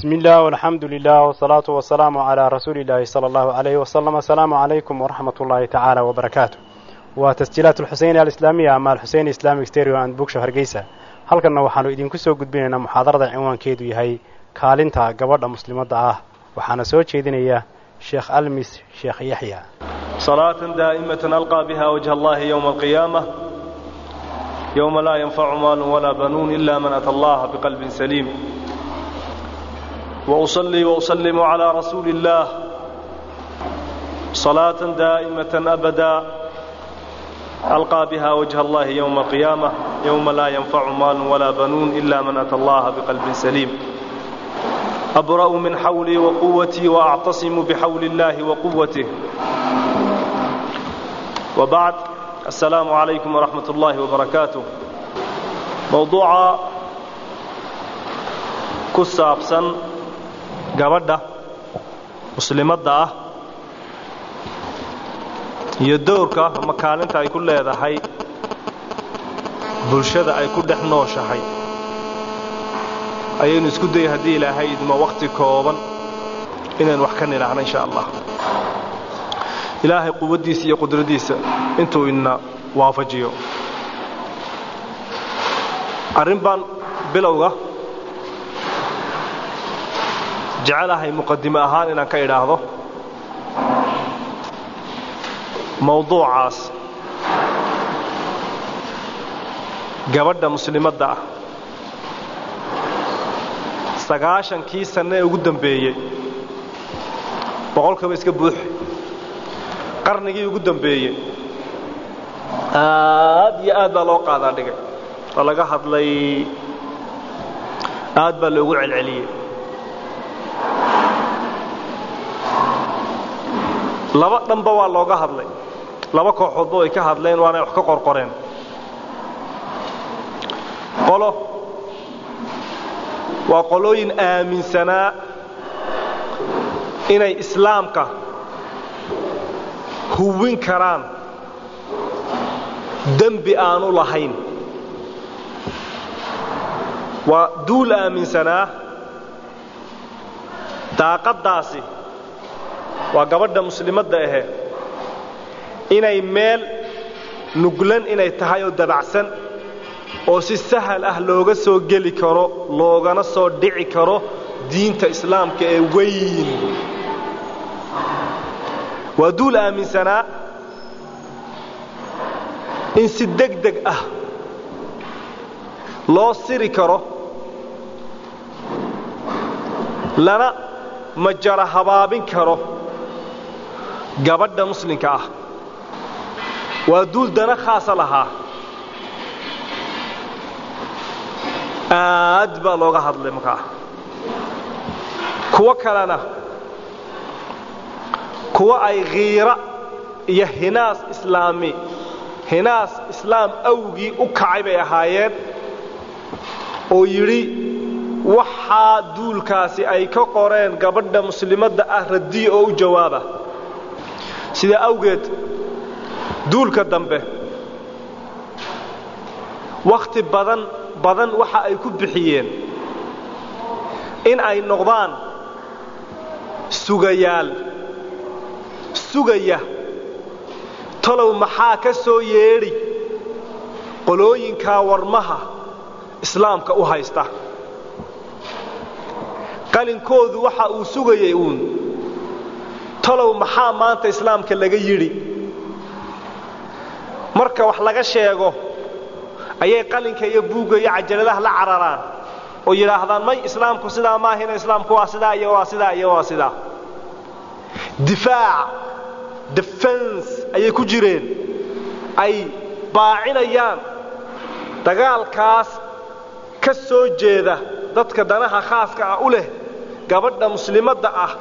بسم الله والحمد لله والصلاة والسلام على رسول الله صلى الله عليه وسلم. السلام عليكم ورحمة الله تعالى وبركاته. وتسجيلات الحسين الإسلامية مع الحسين إسلامي ستيريو أند بوك شهر جيسة. halkana waxaanu idinku soo gudbinaynaa muxaadarada cinwaankeedu yahay kaalinta gabadha muslimadda ah waxaana soo jeedinaya Sheikh Almis Sheikh Yahya. صلاة دائمة ألقى بها وجه الله يوم القيامة يوم لا ينفع مال ولا بنون إلا من أتى الله بقلب سليم. وأصلي وأسلم على رسول الله صلاة دائمة أبدا ألقى بها وجه الله يوم القيامة يوم لا ينفع مال ولا بنون إلا من أتى الله بقلب سليم. أبرأ من حولي وقوتي وأعتصم بحول الله وقوته. وبعد، السلام عليكم ورحمة الله وبركاته. موضوع كسابسا gabadha muslimadda ah iyo doorka ama kaalinta ay ku leedahay bulshada ay ku dhex nooshahay ayaynu isku day hadii Ilaahay idmo waqti kooban inaan wax ka niraahno insha Allah. Ilaahay quwadiisa iyo qudradiisa intuu ina waafajiyo. arrinban bilowga جعلها مقدمة أهان إن كير هذا موضوع عاص جبرنا مسلمات ده سجاشن كي سنة وقدم بيه بقول كبيس كبوح قرن كي وقدم بيه يا بلوق هذا دقيق الله جهد لي بلوق العلية laba dhanba waa looga hadlay laba kooxood oo ay ka hadleen waana wax ka qorqoreen qolo waa qolooyin aaminsanaa inay islaamka huwin karaan dambi aanu lahayn waa duul aaminsanaa daaqadaasi waa gabadha muslimadda ah inay meel nuglan inay tahay oo dabacsan oo si sahal ah looga soo gali karo loogana soo dhici karo diinta islaamka ee weyn. waa duul aaminsanaa in si degdeg ah loo siri karo lana majara habaabin karo gabadha muslimka ah. waa duul dana khaasa lahaa aad baa looga hadlay markaa kuwa kalena kuwa ay qiira iyo hinaas islaam awgii u kacay bay ahaayeen oo yiri waxa duulkaasi ay ka qoreen gabadha muslimadda ah radii oo u jawaaba sida awgeed duulka dambe waqti badan waxa ay ku bixiyeen in ay noqdaan sugaya talow maxaa ka soo yeeri qolooyinka warmaha islaamka u haysta. qalinkoodu waxa uu sugayay talow maxaa maanta islaamka laga yiri marka wax laga sheego ayay qalinka iyo buuga iyo cajaladaha la cararaan oo yiraahdaan may islaamku sidaa ma ahina islaamku waa sidaa iyo waa sidaa iyo waa sidaa. defense ayay ku jireen ay baacinayaan dagaalkaas ka soo jeeda dadka danaha khaaska ah u leh gabadha muslimadda ah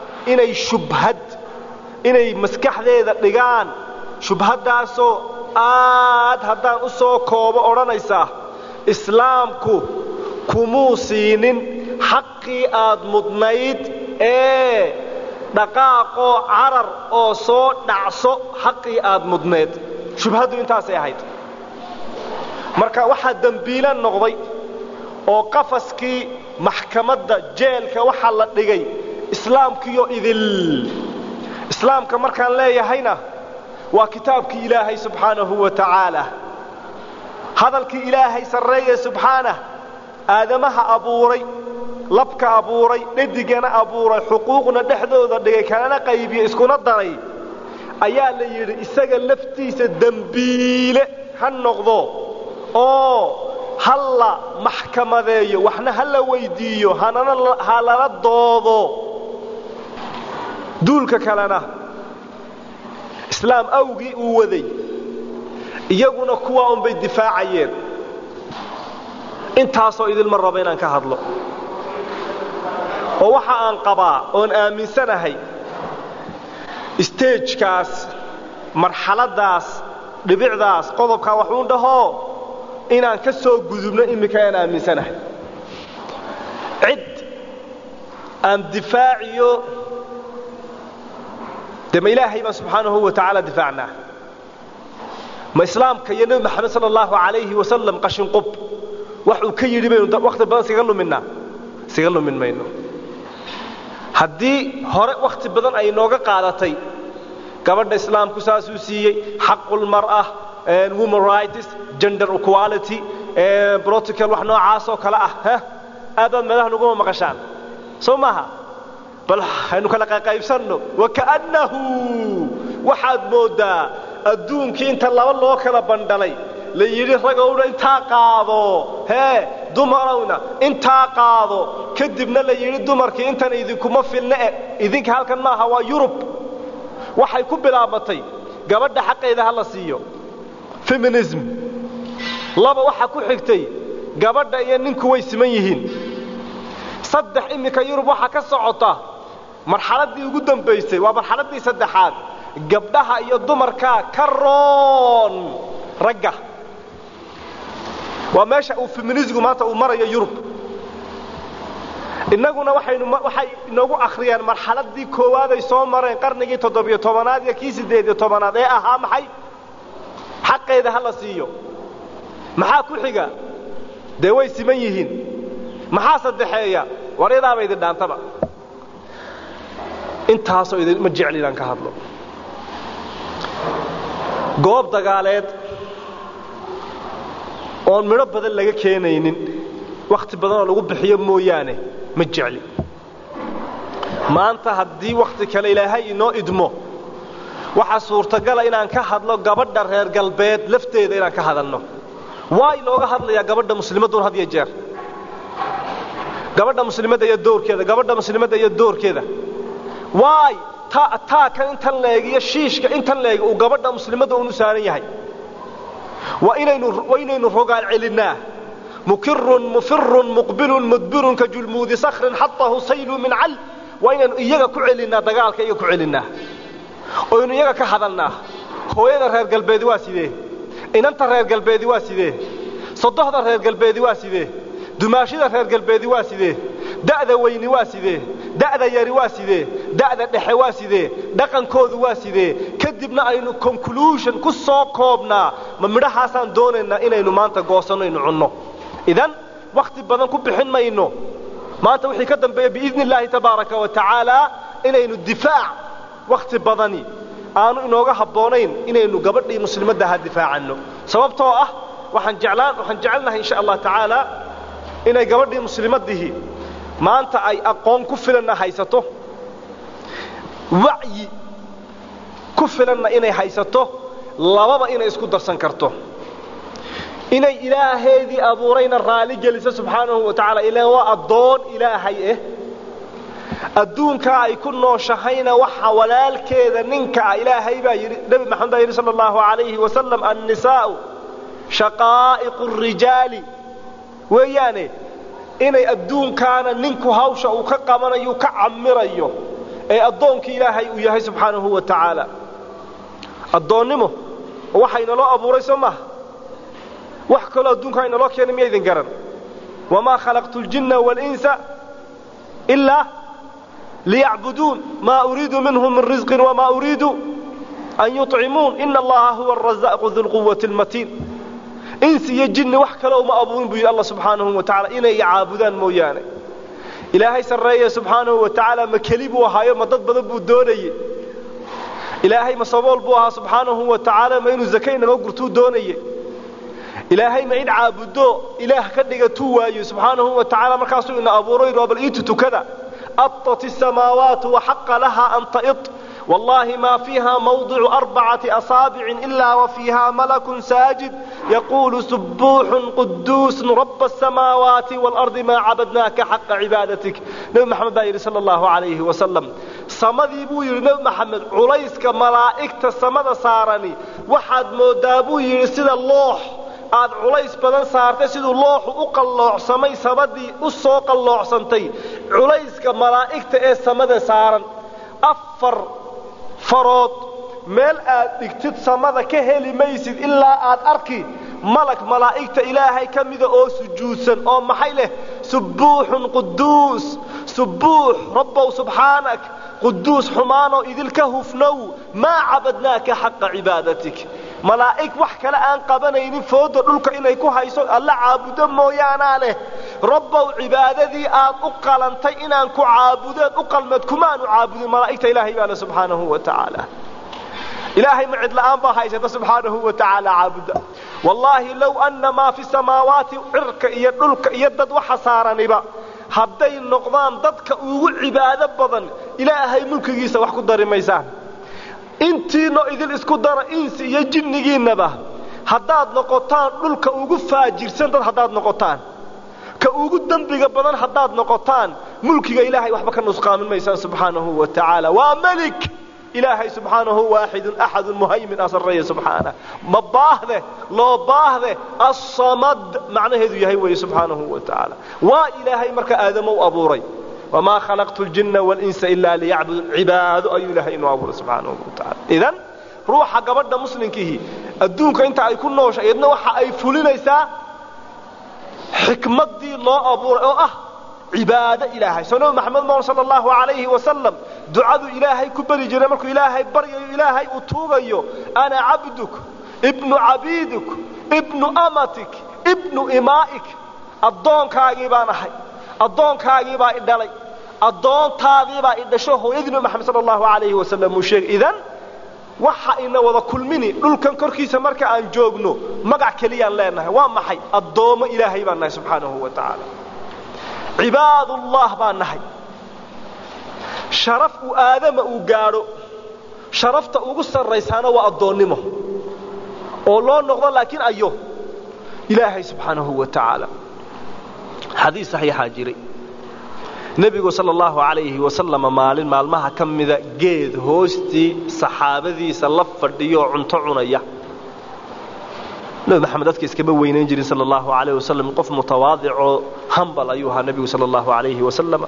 inay maskaxdeeda dhigaan shubhadaasoo aad haddaan u soo koobo odhanaysa islaamku kumuu siinin xaqii aad mudnayd ee dhaqaaqoo carar oo soo dhacso xaqii aad mudnayd. shubhadu intaasay ahayd. marka waxaa dambiilan noqday oo qafaskii maxkamadda jeelka waxa la dhigay islaamkiyo idil islaamka markaan leeyahayna waa kitaabkii ilaahay subxaanahu wa tacaala hadalkii ilaahay sarreeye subxaanah aadamaha abuuray labka abuuray dhadigana abuuray xuquuqna dhexdooda dhigay kalena qaybiye iskuna daray ayaa la yidhi isaga laftiisa dembiile ha noqdo oo halla maxkamadeeyo waxna hala weydiiyo ha lala doodo duulka kalena islaam awgii uu waday iyaguna kuwa unbay difaacayeen intaasoo idilma rabo inaan ka hadlo oo waxa aan qabaa oon aaminsanahay stagekaas marxaladaas dhibicdaas qodobkaa waxuun dhahoo inaan ka soo gudubno iminka aan aaminsanahay cid aan difaaciyo dema ilaahay baan subxaanahu wa tacaala difaacnaa ma islaamka iyo nebi maxamed sala allahu calayhi wasalam qashinqub wax uu ka yidhi baynu wakhti badan iskaga lumin mayno haddii hore wakhti badan ay nooga qaadatay gabadha islaamku saasuu siiyey xaqulmar'a women rights gender equality protocol wax noocaasoo kale ah aadaad meelaha naguma maqashaan soo maaha bal haynu kala qaybsanno wakaannahu waxaad moodaa adduunkii inta laba loo kala bandhalay la yidhi ragowna intaa qaado dumarowna intaa qaado kadibna la yidhi dumarkii intan idinkuma filne idinka halkan maaha waa yurub waxay ku bilaabmatay gabadha xaqeeda ha la siiyo feminism laba waxa ku xigtay gabadha iyo ninku way siman yihiin saddex imika yurub waxa ka socota marxaladii ugu dambaysay waa marxaladii saddexaad gabdhaha iyo dumarka ka roon ragga waa meesha uu feminismku maanta uu marayo yurub innaguna waxay inoogu akhriyaan marxaladii koowaad ay soo mareen qarnigii 17aad iyo kii 18aad ee ahaa maxay xaqeeda hala siiyo maxaa ku xiga dee way siman yihiin maxaa saddexeeya wareedaaba idin dhaantaba intaasoo idin ma jecli inaan ka hadlo goob dagaaleed oon midho badan laga keenaynin wakhti badanoo lagu bixiyo mooyaane ma jecli maanta haddii wakhti kale ilaahay inoo idmo waxaa suurtagala inaan ka hadlo gabadha reer galbeed lafteeda inaan ka hadalno waa inooga hadlayaa gabadha muslimaduun had iyo jeer gabadha muslimadda iyo doorkeeda waay taaka intan leeg iyo shiishka intan leeg uu gabadha muslimadda unu saaran yahay waa inaynu rogaal celinaa mukirun mufirun muqbilun mudbirun ka julmuudi sakhrin xatahu saylu min cal waa inaynu iyaga ku celinaa dagaalka iyaga ku celinaa oynu iyaga ka hadalnaa hooyada reer galbeedi waa sidee inanta reer galbeedi waa sidee sodohda reer galbeedi waa sidee dumaashida reer galbeedi waa sidee da'da weyni waa sidee da'da yari waa sidee da'da dhexe waa sidee dhaqankoodu waa sidee kadibna aynu conclusion ku soo koobnaa ma midhahaasaan doonaynaa inaynu maanta goosanno aynu cunno idan wakhti badan ku bixin mayno maanta wixii ka dambeeya biidni illaahi tabaaraka wa tacaala inaynu difaac wakhti badani aanu inooga habboonayn inaynu gabadhii muslimadda ha difaacanno sababtoo ah waxaan jecelnahay insha allah tacaala inay gabadhii muslimaddihi maanta ay aqoon ku filanna haysato wacyi ku filanna inay haysato lababa inay isku darsan karto inay ilaaheedii abuurayna raali geliso subxaanahu wa tacaala ilaa waa addoon ilaahay adduunkaa ay ku nooshahayna waxa walaalkeeda ninka ilaahay baa yidhi nebi maxamed baa yidhi sala allahu calayhi wasalam annisaa'u shaqaa'iqu rijaali weeyaane inay adduunkaana ninku hawsha uu ka qabanayo ka camirayo ee addoonkii ilaahay uu yahay subxaanahu wa tacaala addoonnimo waxayna loo abuuray soo maaha wax kaloo adduunka ayna loo keenay miyaydin garan wamaa khalaqtu ljinna waalinsa ilaa liyacbuduun maa uriidu minhum min risqin wamaa uriidu an yuطcimuun ina allaha huwa arazaaqu dulquwati almatiin insi iyo jinni wax kale uma abuurin buu yidhi allah subxaanahu wa tacaala inay caabudaan mooyaane ilaahay sarreeya subxaanahu wa tacaala ma keli buu ahaayo ma dad badan buu doonayey ilaahay ma sabool buu ahaa subxaanahu wa tacaala ma inuu zaka inaga gurtuu doonayey ilaahay ma in caabudo ilaah ka dhigatuu waayo subxaanahu wa tacaala markaasuu ina abuuray bal iitu tukada atat الsamaawaatu waxaqa laha an ta'id والله ما فيها موضع 4 أصابع إلا وفيها ملك ساجد يقول سبوح قدوس رب السماوات والأرض ما عبدناك حق عبادتك نبي محمد بايري صلى الله عليه وسلم صمدي بو يري نبي محمد عليسك ملائكة الصمد سارني وحد مودابو يري سيد الله aad culays badan saartay sidoo looxu u qalloocsamay sabadii u soo qalloocantay culayska malaa'ikta ee samada saaran afar farood meel aad dhigtid samada ka heli maysid ilaa aad arki malak malaa'ikta ilaahay kamida oo sujuudsan oo maxay leh subuuhun quduus subuuh rabbu subhaanak quduus xumaano idilka hufnow ma cabadnaaka xaq cibaadatik malaa'ik wax kale aan qabanaynin foodo dhulka inay ku hayso alla caabudo mooyaana leh rabbu cibaadadii aad u qalantay inaan ku caabudeed u qalmad kumaanu caabudin malaa'ikta ilaahay baa subhanahu wa ta'ala ilaahay macid la'aan baa haysata subhanahu wa ta'ala caabuda wallahi law anna ma fi samaawaati irka iyo dhulka iyo dad waxa saaraniba hadday noqdaan dadka ugu cibaado badan ilaahay mulkigiisa wax ku darimaysaan intiino idil isku dara insi iyo jinnigiinaba haddaad noqotaan dhulka ugu faajirsan dad haddaad noqotaan ka ugu dambiga badan haddaad noqotaan mulkiga ilaahay waxba ka nusqaamin maysaan subhanahu wa ta'ala waa malik ilaahay subhanahu waahidun ahadun muhaymin asarriya subhanahu ma baahde loo baahde as-samad macnaheedu yahay way subhanahu wa ta'ala waa ilaahay marka aadamo u abuuray وما خلقت الجن والإنس إلا ليعبدوا عباد أي الله إنه أبو سبحانه وتعالى إذن روح قبضنا مسلم كيه الدونك أنت يكون نوش أيضنا وحا أي فولي ليسا حكمة دي الله أبو عبادة إلهي سنو محمد صلى الله عليه وسلم دعاء إلهي كبري جرمك إلهي بري إلهي أتوغيو أنا عبدك ابن عبيدك ابن أمتك ابن إمائك الضون كاقيبان حي addoonkaagii baa idhalay addoontaadii baa idhasho hooyadii Maxamed sallallahu alayhi wasallam uu sheegay idan waxa ina wada kulmini dhulkan korkiisa marka aan joogno magac kaliya leenahay waa maxay addoomo ilaahay baa nahay subhanahu wa ta'ala cibaadullah baa nahay sharaf u aadama uu gaaro sharafta ugu sarreysana waa addoonnimo oo loo noqdo laakiin ayo ilaahay subhanahu wa ta'ala حديث صحيح جري نبي صلى الله عليه وسلم مالين مالمها كمida geed hoosti saxaabadiisa la fadhiyo cunto cunaya nabi maxamed dadka iskaba weynayn jiray sallallahu alayhi wasallam qof mutawaadic humble ayuha nabi sallallahu alayhi wasallam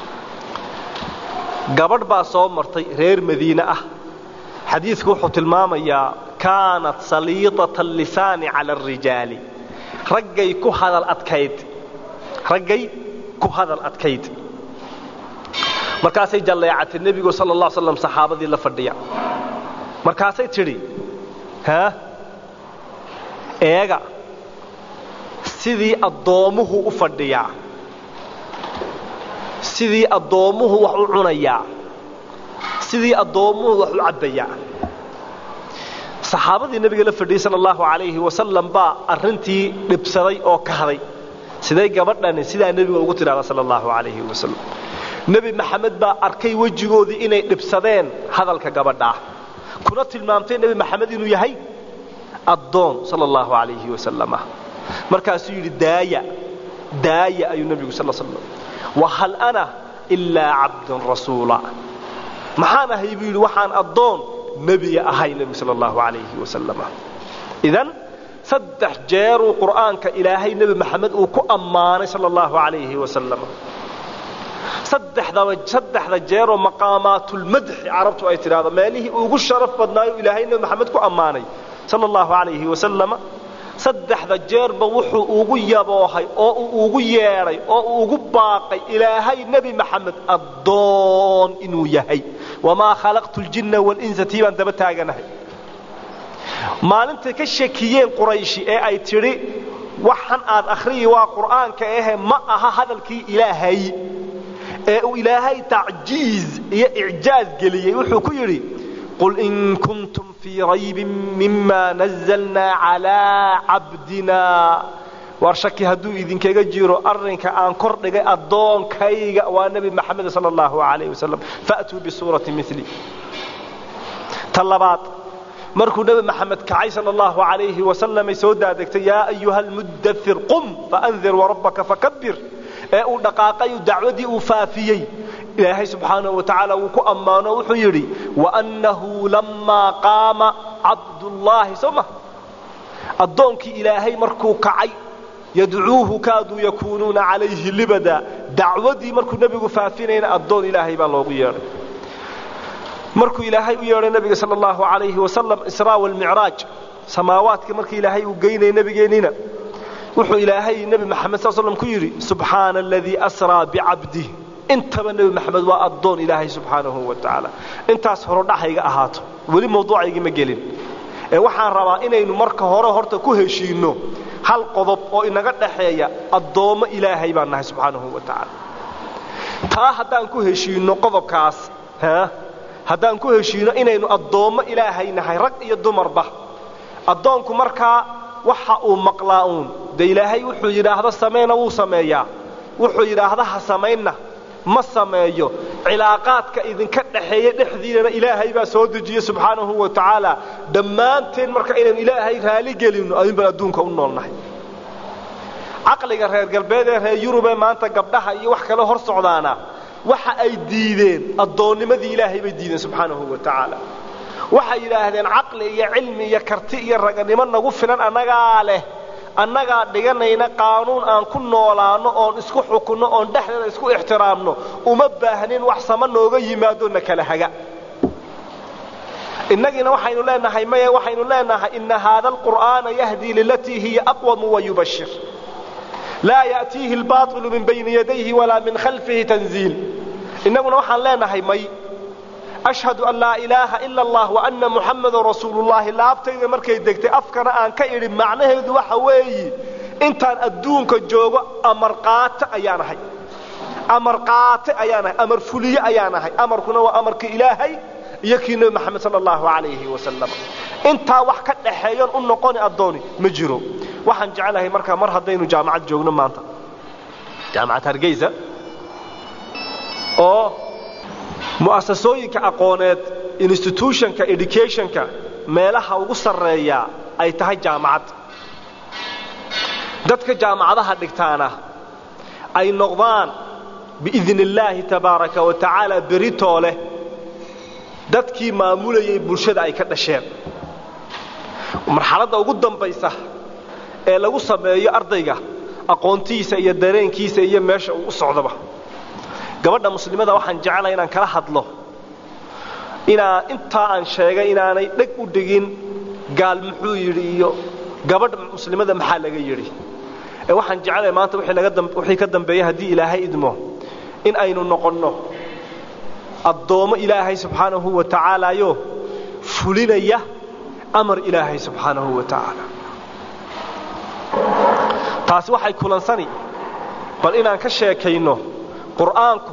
gabadh baa soo martay reer madiina ah xadiisku wuxuu tilmaamayaa kaanat saliidatan lisani ala ar-rijali ragay ku hadal adkayd ragay ku hadal adkayd markaasay jaleecatay nabiga sallallahu alayhi wasallam saxaabadii la fadhiya markaasay tiri eega sidii adoomuhu u fadhiya sidii adoomuhu wax u cunaya sidii adoomuhu wax u cabaya saxaabadii nabiga la fadhiyay sallallahu alayhi wasallam ba arintii dhibsaday oo ka haday siday gabadhani sida nabiga ugu tiraada sallallahu alayhi wasallam nabi maxamed ba arkay wajigoodii inay dhibsadeen hadalka gabadha kuna tilmaamtay nabi maxamed inuu yahay adoon sallallahu alayhi wasallam markaas uu yiri daaya ayu nabiga sallallahu alayhi wasallam wa hal ana illa abdun rasula maxana haybiil waxaan adoon nabi ahay nabi sallallahu alayhi wasallam idan saddex jeer quraanka ilaahay nabi maxamed uu ku amaanay sallallahu alayhi wasallam saddexda jeer maqaamaatul madh arabtu ay tiraado meelihi ugu sharaf badnaayo ilaahay nabi maxamed ku amaanay sallallahu alayhi wasallam saddexda jeer ba wuxuu ugu yaboohay oo uu ugu yeeray oo uu ugu baaqay ilaahay nabi maxamed adoon inuu yahay wama khalaqtul jinna wal insa tiban daba taaganahay maalinta ka shakiyeen qurayshi ee ay tiri waxan aad akhriyi waa quraanka ma aha hadalkii ilaahay إلهي تعجيز إعجاز قليل وحكو يري قل إن كنتم في ريب مما نزلنا على عبدنا وارشكي هدو إذن كيجيرو أرنك أن كردك الضون كيغا والنبي محمد صلى الله عليه وسلم فأتوا بسورة مثلي طلبات مركو نبي محمد كعي صلى الله عليه وسلم يسود دكت يا أيها المدثر قم فأنذر وربك فكبر دقاقي دعودي وفافيي إلهي سبحانه وتعالى وكو أمانه وحيري وأنه لما قام عبد الله سمه الضونك إلهي مركو كعي يدعوه كادوا يكونون عليه لبدا دعودي مركو نبي وفافينين الضون إلهي بالله يري markuu ilaahay u yeeray nabiga sallallahu alayhi wa sallam israa wal mi'raaj samaawaadka markii ilaahay u geynay nabigeenina wuxuu ilaahay nabi maxamed sallallahu alayhi wa sallam ku yiri subhanalladhi asra bi'abdihi intaba nabi maxamed waa adoon ilaahay subhanahu wa ta'ala intaas hore dhaxayga ahaato wali mawduucayga ma gelin waxaan rabaa inaynu marka hore horta ku heshiino hal qodob oo inaga dhaxeeya adoomo ilaahay baan nahay subhanahu wa ta'ala taa haddaan ku heshiino qodobkaas haddaan ku heshiino inaynu adoomo ilaahay nahay rag iyo dumarba adoonku markaa waxa uu maqlaa'uun de ilaahay wuxuu yiraahdo sameeyna wuu sameeyaa wuxuu yiraahdo ha sameeyna ma sameeyo cilaaqaadka idinka dhaxeeya dhexdiina ilaahay baa soo dejiyay subhanahu wa ta'ala dhammaanteen marka inaan ilaahay raali gelino ayaan adduunka u noolnahay aqliga reer galbeed ee reer Yurub maanta gabdhaha iyo wax kale hor socdaana waxa ay diideen adoonnimadii ilaahay bay diideen subhanahu wa ta'ala waxa yiraahdeen aqli iyo cilmi iyo karti iyo raganimo nagu filan annaga dhiganayna qaanuun aan ku noolaano oo isku xukuno oo dhaxdeeda isku ixtiraamno uma baahnin wax sama nooga yimaado na kala haga innagina waxaynu leenahay inna hada alqur'ana yahdi lilati hiya aqwam wa yubashshir لا يأتيه الباطل من بين يديه ولا من خلفه تنزيل إننا وحن لا نهي مي أشهد أن لا إله إلا الله وأن محمد رسول الله لا أبتغي مركي دكتي أفكر أن كير معناه ذو حوي إنت أدونك الجوغ أمرقات أيانهي أمر فلي أيانهي أمر كنا وأمرك إلهي يكين محمد صلى الله عليه وسلم انت وحكت لحيان النقاني الدوني مجرو waxaan jecelahay marka mar hadaynu jaamacad joogno maanta jaamacad Hargeysa oo muassasooyinka aqooneed institutionka educationka meelaha ugu sareeya ay tahay jaamacad dadka jaamacadaha dhigtaana ay noqdaan biidhnillaahi tabaaraka wa ta'ala beritoole dadkii maamulayay bulshada ay ka dhasheen marxaladda ugu dambaysa ee lagu sameeyo ardayga aqoontiisa iyo dareenkiisa iyo meesha uu u socdaba gabadha muslimada waxaan jecelahay inaan kala hadlo inta aan sheegay inaanay dhag u dhigin gaal muxuu yiri iyo gabadha muslimada maxaa laga yiri waxaan jecelahay maanta wixii ka dambeeyay hadii ilaahay idmo in aynu noqonno adoomo ilaahay subhanahu wa ta'ala yo fulinaya amar ilaahay subhanahu wa ta'ala taasi waxay kulansani bal inaan ka sheekayno quraanku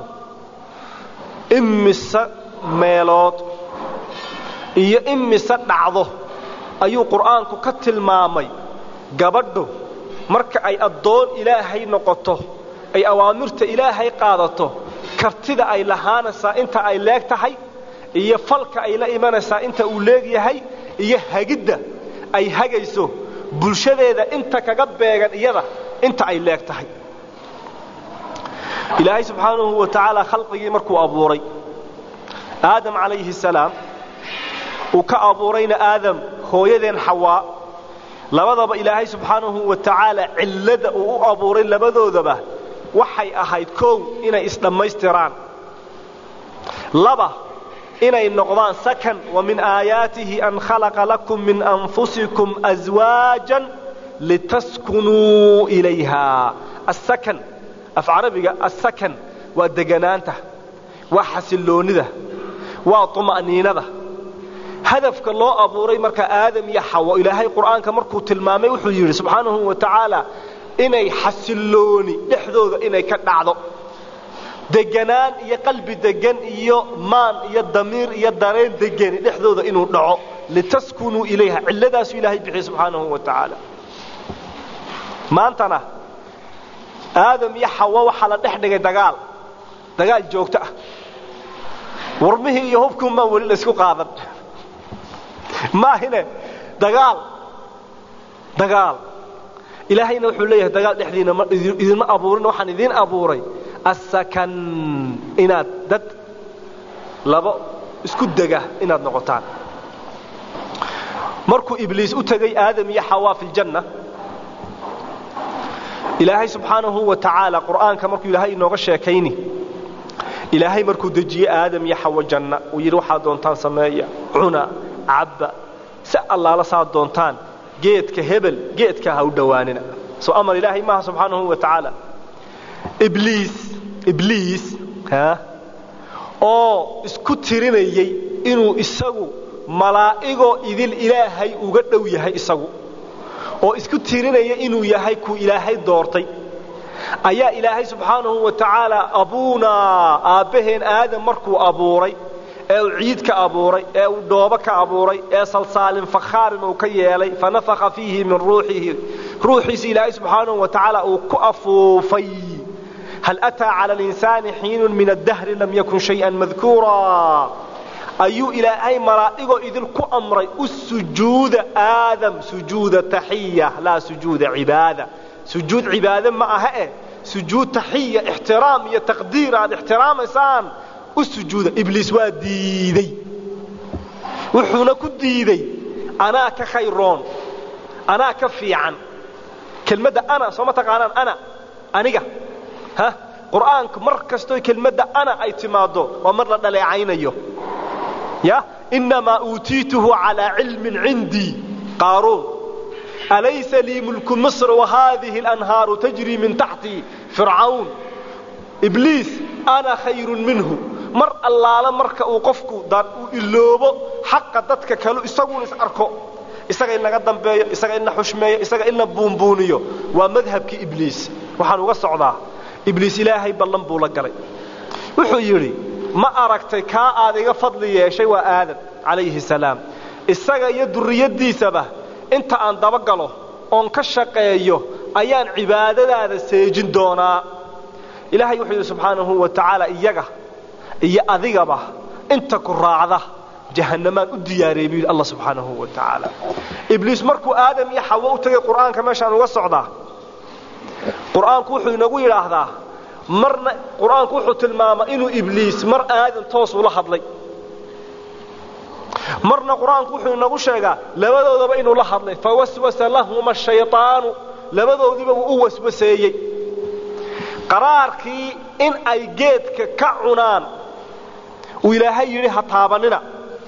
imisa meelood iyo imisa dhacdo ayuu quraanku ka tilmaamay gabadhu marka ay adoon ilaahay noqoto ay awaamirta ilaahay qaadato kartida ay lahaanaysaa inta ay leegtahay iyo falka ay la imanaysaa inta uu leeyahay iyo hagidda ay hagayso bulshadeeda inta kaga beegan iyada inta ay leegtahay ilaahay subhanahu wa ta'ala khalqigi markuu abuuray aadam alayhi salaam uu ka abuurayna aadam hooyadeen hawa labadaba ilaahay subhanahu wa ta'ala cillada uu abuuray labadoodaba waxay ahayd koow inay isdhamaystiraan laba inay noqdaan sakan wa min aayatihi an khalaqa lakum min anfusikum azwajan litaskunu ilayha as-sakan af arabiga as-sakan waa deganaanta waa xasiloonida waa tuma'niinada hadafka loo abuuray marka aadam iyo hawa ilaahay quraanka markuu tilmaamay wuxuu yiri subhanahu wa ta'ala inay xasilooni dhexdooda inay ka dhacdo deganaan iyo qalbi degan iyo maan iyo damiir iyo dareen degan dhexdooda inuu dhaco litaskunu ilayha cilladaas ilaahay bixi subhanahu wa ta'ala maantana aadam iyo xawa waxa la dhex dhigay dagaal joogto ah warmihii iyo hubkii ma wali la isku qaadan ma hina dagaal ilaahayna wuxuu leeyahay dagaal dhexdiina ma idin abuurin waxaan idin abuuray asakan inaad dad laba isku daga inaad noqotaan markuu ibliis u tagay aadam iyo xawa fi janna ilaahay subhanahu wa ta'ala quraanka markuu ilaahay inooga sheekayni ilaahay markuu dajiyay aadam iyo xawa janna uu yiri waxa doontaan sameeya cuna abba sa allah la saa doontaan geedka hebel geedka ha u dhawaanina soo amar ilaahay ma subhanahu wa ta'ala ibliis oo isku tirinayay inuu isagu malaa'igo idil ilaahay uga dhow yahay isagu oo isku tirinaya inuu yahay ku ilaahay doortay ayaa ilaahay subhanahu wa ta'ala abuna aabaheen aadam markuu abuuray ee ciid ka abuuray ee dooba ka abuuray ee salsaalin fakhaarin uu ka yeelay fanafakha fihi min ruuhihi ilaahay subhanahu wa ta'ala uu ku afuufay هل أتى على الإنسان حين من الدهر لم يكن شيئا مذكورا أي إلى أي مرائق إذ الكأمر السجود آدم سجود تحية لا سجود عبادة سجود عبادة معها سجود تحية احترام تقدير هذا احترام إنسان السجود إبليس وديدي وحنا كديدي أنا كخيرون أنا كفيعا كلمة أنا صمتك أنا أنيقة ها قرآنك مركزتو كلمة أنا أي تمادو ومرة دليعينيو يا إنما أوتيته على علم عندي قارون أليس لي ملك مصر وهذه الأنهار تجري من تحتي فرعون إبليس أنا خير منه مر الله لمرك أوقفكو دار إلوبو حق دتك كلو إساقون إسأركو إساق إنا قدام بيو إساق إنا حشمية إساق إنا بونبونيو ومذهب كإبليس وحانو قصعنا إبليس إلهي بلن بولا قري وحو يري ما أركتي كا آذيغا فضلي يشي وآدم عليه السلام إساقا يدر يدي سبه انت أن دبقله أن كشقيه أيان عبادة هذا سيجن دونا إلهي وحيد سبحانه وتعالى إياقا إيا أذيغا به انت كراعده جهنمان الدياري بي الله سبحانه وتعالى إبليس مركو آدم يحوى تغي قرآن كما شان وصعده quraanku wuxuu inagu yiraahdaa marna quraanku wuxuu tilmaamay inuu ibliis mar aadan toos ula hadlay marna quraanku wuxuu inagu sheegaa labadoodaba inuu la hadlay fawaswasa lahum ash-shaytaanu labadoodiba uu waswaseeyay qaraarkii in ay geedka ka cunaan uu ilaahay yiri ha taabanina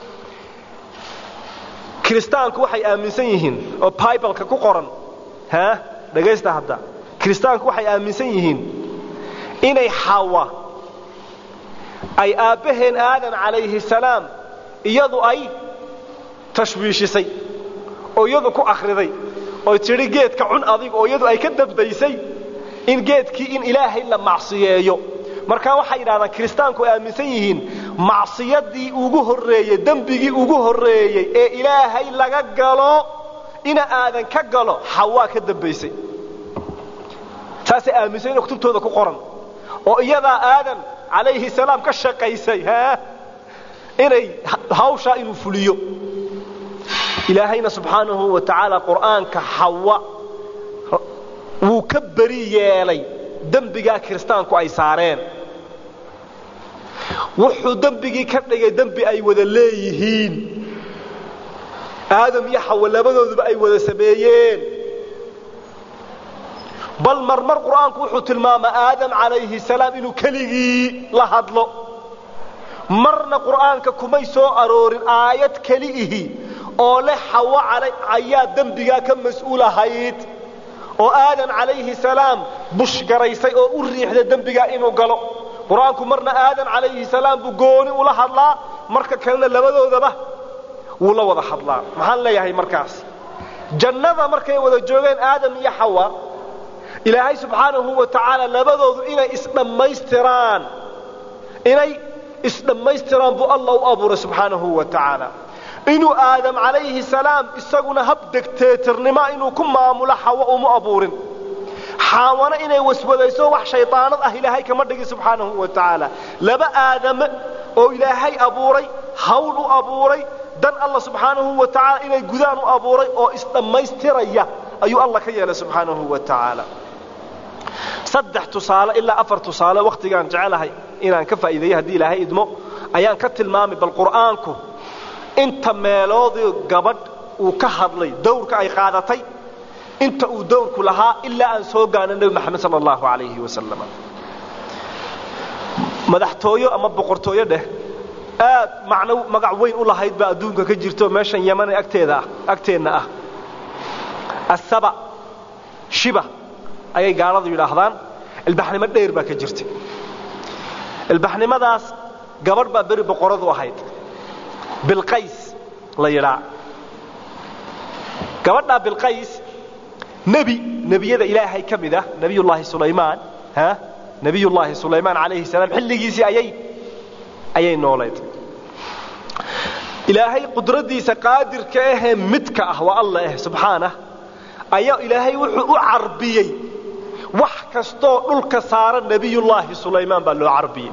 kristaanku waxay aaminsan yihiin oo bible-ka ku qoran dhageysta hadda kristaanku waxay aaminsan yihiin inay xawa ay aabaheen aadan calayhi salaam iyadu ay tashwiishisay oo iyadu ku akhriday oo tiri geedka cun adig oo iyadu ay ka dabdaysay in geedkii in ilaahay la macsiyeeyo marka waxay yiraahdaan kristaanku aaminsan yihiin macsiyadii ugu horeeyay dambigii ugu horeeyay ee ilaahay laga galo ina aadan ka galo xawa ka dambaysay taasi aaminsan in kutubtooda ku qoran oo iyada aadan calayhi salaam ka shaqaysay inay hawsha inuu fuliyo ilaahayna subhanahu wa ta'ala quraanka xawa wuu ka bari yeelay dambiga kristaanku ay saareen wuxuu dambigii ka dhigay dambi ay wada leeyihiin aadam iyo xawa labadooduba ay wada sameeyeen bal marmar quraanku wuxuu tilmaamaa aadam calayhi salaam inuu kaligii la hadlo marna quraanka kumay soo aroorin aayad kaliihi oo leh xawa ayaa dambiga ka mas'uulahayd oo aadam calayhi salaam bush garaysay oo u riixday dambiga inuu galo quraanku marna aadam calayhi salaam buu gooni ula hadlaa marka kalena labadoodaba wuu la wada hadlaa maxaan leeyahay markaas jannada markay wada joogeen aadam iyo xawa ilaahay subhanahu wa ta'ala labadoodu inay isdhamaystiraan inay isdhammaystiraan buu allah u abuuray subxaanahu wa tacaala inuu aadam calayhi salaam isaguna hab degteetirnimo inuu ku maamulo xawa uma abuurin xaawana inay waswadayso wax shaydaanad ah ilaahay kama dhigin subxaanahu wa tacaala laba aadam oo ilaahay abuuray hawl u abuuray dan allah subxaanahu wa tacaala inay gudaan u abuuray oo isdhammaystiraya ayuu allah ka yeelay subxaanahu wa tacaala saddex tusaale ilaa afar tusaale waqtigaan jecelahay inaan ka faa'iideeyo haddii ilaahay idmo ayaan ka tilmaamay bal qur'aanku inta meeloodii gabadh uu ka hadlay dowrka ay qaadatay inta uu dowrku lahaa ilaa aan soo gaarnay nabi maxamed sallallahu alayhi wasallam madaxtooyo ama boqortooyo dheh aad magac weyn u lahayd baa adduunka ka jirto meeshan Yemen agteena ah asaba shiba ayay gaaladu yiraahdaan ilbaxnimo dheer baa ka jirtay ilbaxnimadaas gabadh baa bari boqoradu ahayd bilqays la yiraa gabadha bilqays nabiyada ilaahay kamida nabiyullaahi sulaymaan alayhi salaam xilligiisii ayay nooleed ilaahay qudradiisa qaadirka ah midka ah waa allah subhanahu ayaa ilaahay wuxuu u carbiyay wax kasto dhulka saaran nabiyullaahi sulaymaan baa loo carbiyay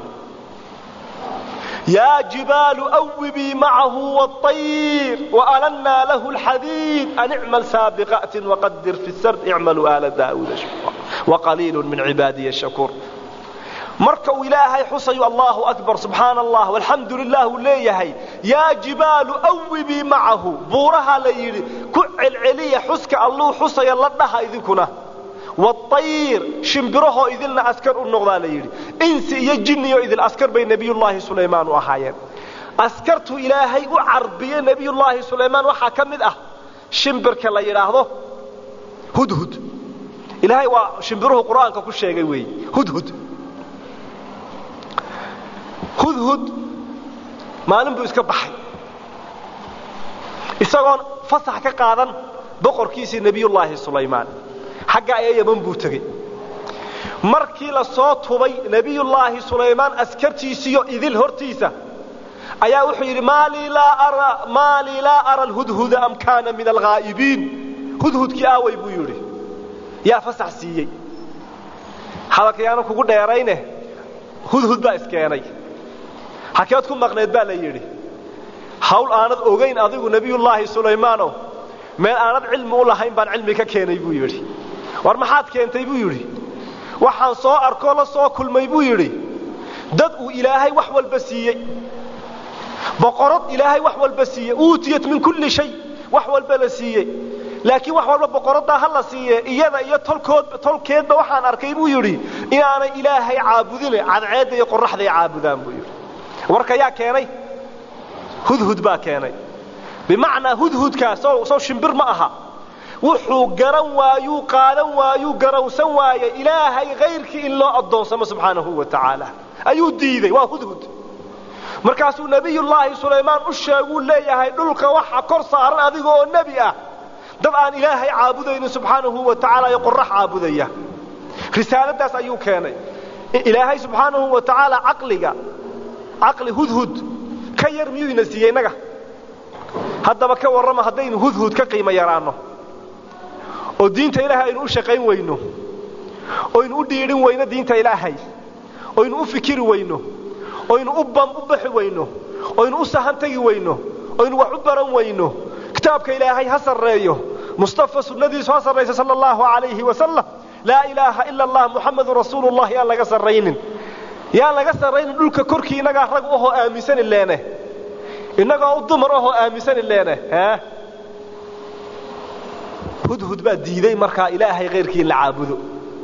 يا جبال أوبي معه والطير وألنا له الحديد أن اعمل سابقات وقدر في السرد اعملوا آل داود شكرا وقليل من عبادي الشكور مركوا إلهي حصي الله أكبر سبحان الله والحمد لله ليهي يا جبال أوبي معه بورها ليلي كعل علي حسك الله حصي الله إذن كنا والطير شمبره إذن أسكر النغضة ليلي إنسي يجني إذن أسكر بين نبي الله سليمان وحايا أسكرت إلهي وعربي نبي الله سليمان وحاكمد شمبرك الله يراهضه هدهد إلهي وشمبره قرآن كل شيء قوي هدهد ما نبدو إسكب بحي إساقون فصح كقادا بقر كيسي نبي الله سليمان حقا ايا من بوتغي markii la soo tubay nabiyullaahi sulaymaan askartiisiyo idil hortiisa ayaa wuxuu yiri maali la ara alhudhud am kana min alghaibin hudhudki aaway buu yiri yaa fasax siiyay halkayaana kugu dheerayne hudhud baa iskeenay hakeed ku maqneed baa la yiri hawl aanad ogeyn adigu nabiyullaahi sulaymaano meel aanad cilmi u lahayn baan cilmi ka keenay buu yiri war maxaad keentay buu yiri waxaan soo arko la soo kulmay buu yiri dad uu ilaahay wax walba siiyay boqorad ilaahay wax walba siiyay uutiyat min kulli shay wax walba la siiyay laakiin wax walba boqorada hal la siiyay iyada iyo tolkeedba waxaan arkay buu yiri inaanay ilaahay caabudin cadceed iyo qorraxda ay caabudaan buu yiri warka yaa keenay hudhud baa keenay bimaana hudhudka soo shimbir ma aha wuxuu garan waayuu qaadan waayuu garawsan waayay ilaahay geyrkii in loo adoonsamo subhanahu wa ta'ala ayuu diiday waa hudhud markaasuu nabiyullaahi sulaymaan u sheegay leeyahay dhulka waxa kor saaran adiga oo nabi ah dad aan ilaahay caabudaynin subhanahu wa ta'ala iyo qorrax caabudaya risaaladaas ayuu keenay ilaahay subhanahu wa ta'ala aqli hudhud ka yar miyuu inasiiyay naga haddaba ka warrama hadaynu hudhud ka qiimo yaraano oo diinta ilaahay inuu shaqayn weyno oo inuu dhiirin weyno diinta ilaahay oo inuu fikiri weyno oo inuu u baxi weyno oo inuu sahan tagi weyno oo inuu wax u baran weyno kitaabka ilaahay ha sareeyo mustafa sunnadiisu ha sareysa sallallahu alayhi wa sallam la ilaha illa allah muhammadur rasuulullah ya laga sareynin dhulka korkii inaga rag oo aaminsan ileene inaga u dumar oo aaminsan ileene hudhud baa diiday marka ilaahay geyrkii la caabudo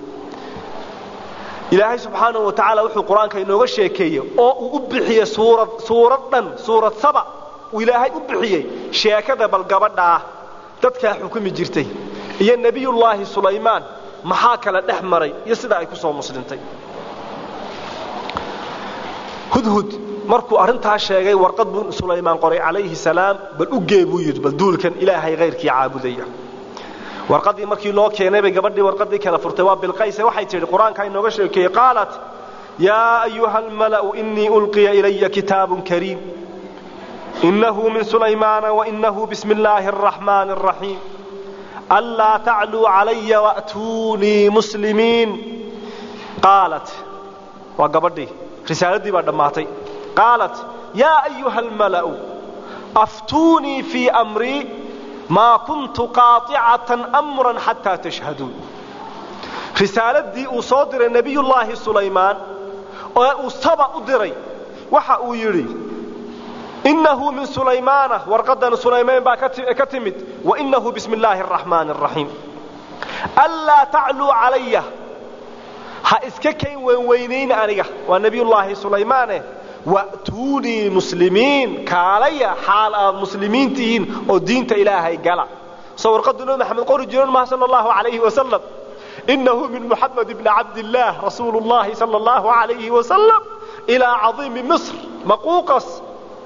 ilaahay subhanahu wa ta'ala wuxuu quraanka inooga sheekeeyay oo uu u bixiyay suurad saba uu ilaahay u bixiyay sheekada bal gabadha dadka xukumi jirtay iyo nabiyullaahi sulaymaan maxaa kala dhaxmaray iyo sida ay ku soo muslintay hudhud markuu arinta sheegay warqad buu sulaymaan qoray alayhi salaam bal u geebu yid bal duulkan ilaahay geyrkii caabudaya warqadii markii loo keenay bay gabadhii warqadii kala furtay waa bilqays waxay tiri quraanka inooga sheekay qaalat يا أيها الملأ إني ألقي إلي كتاب كريم إنه من سليمان وإنه بسم الله الرحمن الرحيم ألا تعلوا علي وأتوني مسلمين. قالت وقبضي رسالتي بعد ماتي قالت يا أيها الملأ أفتوني في أمري ما كنت قاطعة أمرا حتى تشهدون. رسالتي أصدر النبي الله سليمان وأصطبع أدري وحا يري إنه من سليمان ورقدنا سليمان كتمت وإنه بسم الله الرحمن الرحيم ألا تعلوا علي هإسككين وينين أنيقه والنبي الله سليمان وأتوني مسلمين كالي حال المسلمين تين ودين إلهي قال صور قدنا محمد قول جنون ما صلى الله عليه وسلم إنه من محمد بن عبد الله رسول الله صلى الله عليه وسلم إلى عظيم مصر مقوقس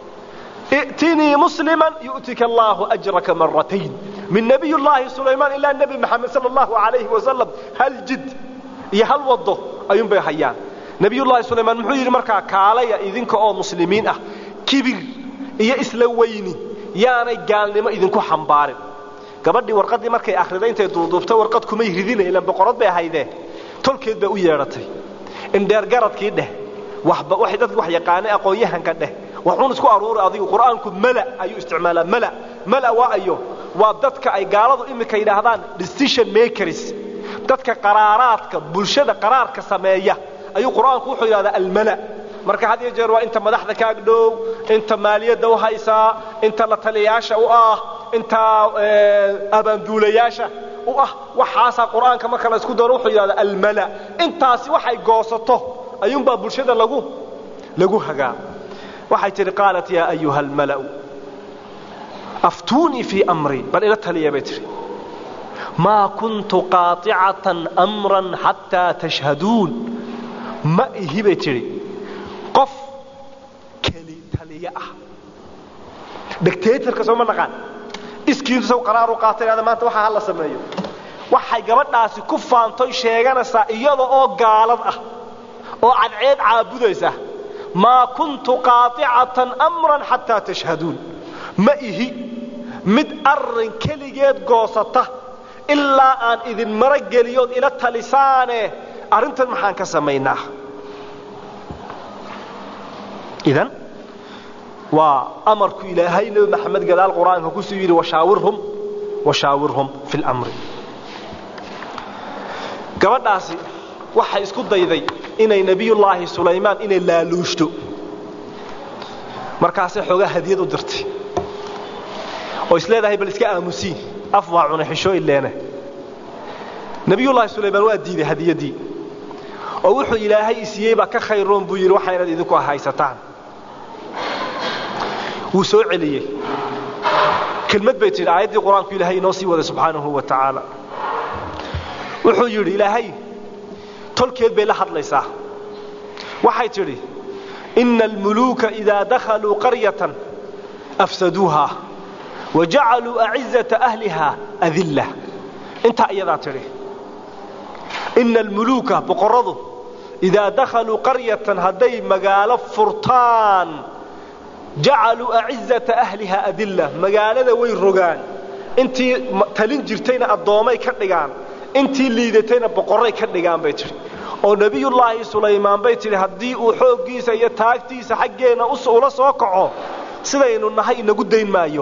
ائتني مسلما يؤتك الله أجرك مرتين. من نبي الله سليمان إلى النبي محمد صلى الله عليه وسلم هل جد يهل وضه أيوم بيحيان نبي الله سليمان محير مركا كاليا إذنك أو مسلمين كبير إيا إسلويني يعني قال لما إذنكو حنبارن gabadhii warqadii markay akhriday intay duuduubtay warqad kuma yiridinay ilaa boqorad bay haydeen tolkeed bay u yeeratay in dheer garadkii dheh waxba waxay dadku wax yaqaanay aqoonyahanka dheh waxuun isku aruuray adigu quraanku mala ayuu isticmaalaa mala waa ayo waa dadka ay gaaladu imika yiraahdaan decision makers dadka qaraaraadka bulshada qaraarka sameeya ayuu quraanku wuxuu yiraahdaa al mala marka had iyo jeer waa inta madaxda ka agdhow inta maaliyada u haysa inta la taliyaasha u inta abaanduulayaasha u waxaasa quraanka marka la isku daro wuxuu yiraahdaa al mala intaasi waxay goosato ayuun baa bulshada lagu hagaa waxay tiri qaalat ya ayuha al mala aftuni fi amri bal ila taliya baytri ma kuntu qati'atan amran hatta tashhadun ma ihibtiri qof kali taliya dictator soo ma naqaan iskiintu soo qaraar u qaatay maanta waxa hal la sameeyo waxay gabadhaasi ku faantay sheeganaysaa iyada oo gaalad oo cadceed caabudaysa ma kuntu qati'atan amran hatta tashhadun ma ihi mid arrin kaligeed goosata illa aan idin marageliyo ila talisaane arintan maxaan ka sameeynaa idan وأمرك إلهي نبي محمد قال القرآن كسير وشاورهم في الأمر قبل ناسي وحي اسكت ضيذي إن نبي الله سليمان إن لا لوشتو مركاسي حوغا هديد ودرتي وإسلا ذهي بالإسكاء أمسي أفضع عن حشو إلانا نبي الله سليمان وأديد هدية دي ووحو إلهي إسيبا كخيرون بير وحي رديدكو هاي ستان وسوء عليه كلمة بيت الآيات دي قرآن في إلهي نوصي وذا سبحانه وتعالى وحجر إلهي تلكيت بي لحظ ليسا وحي تري إن الملوك إذا دخلوا قرية أفسدوها وجعلوا أعزة أهلها أذلة انت أيضا تري إن الملوك بقرضوا إذا دخلوا قرية هدي مقال فرطان جعلوا أعزة أهلها أذلة مقالة ويرغان انتي تلين جرتين الضوامي كردقان انتي الليدتين بقري كردقان بيتري ونبي الله سليمان بيتري هدي وحوقيسا يتاكتيسا حقينا أسئلة سوكعو سيدينو النهي نقدين مايو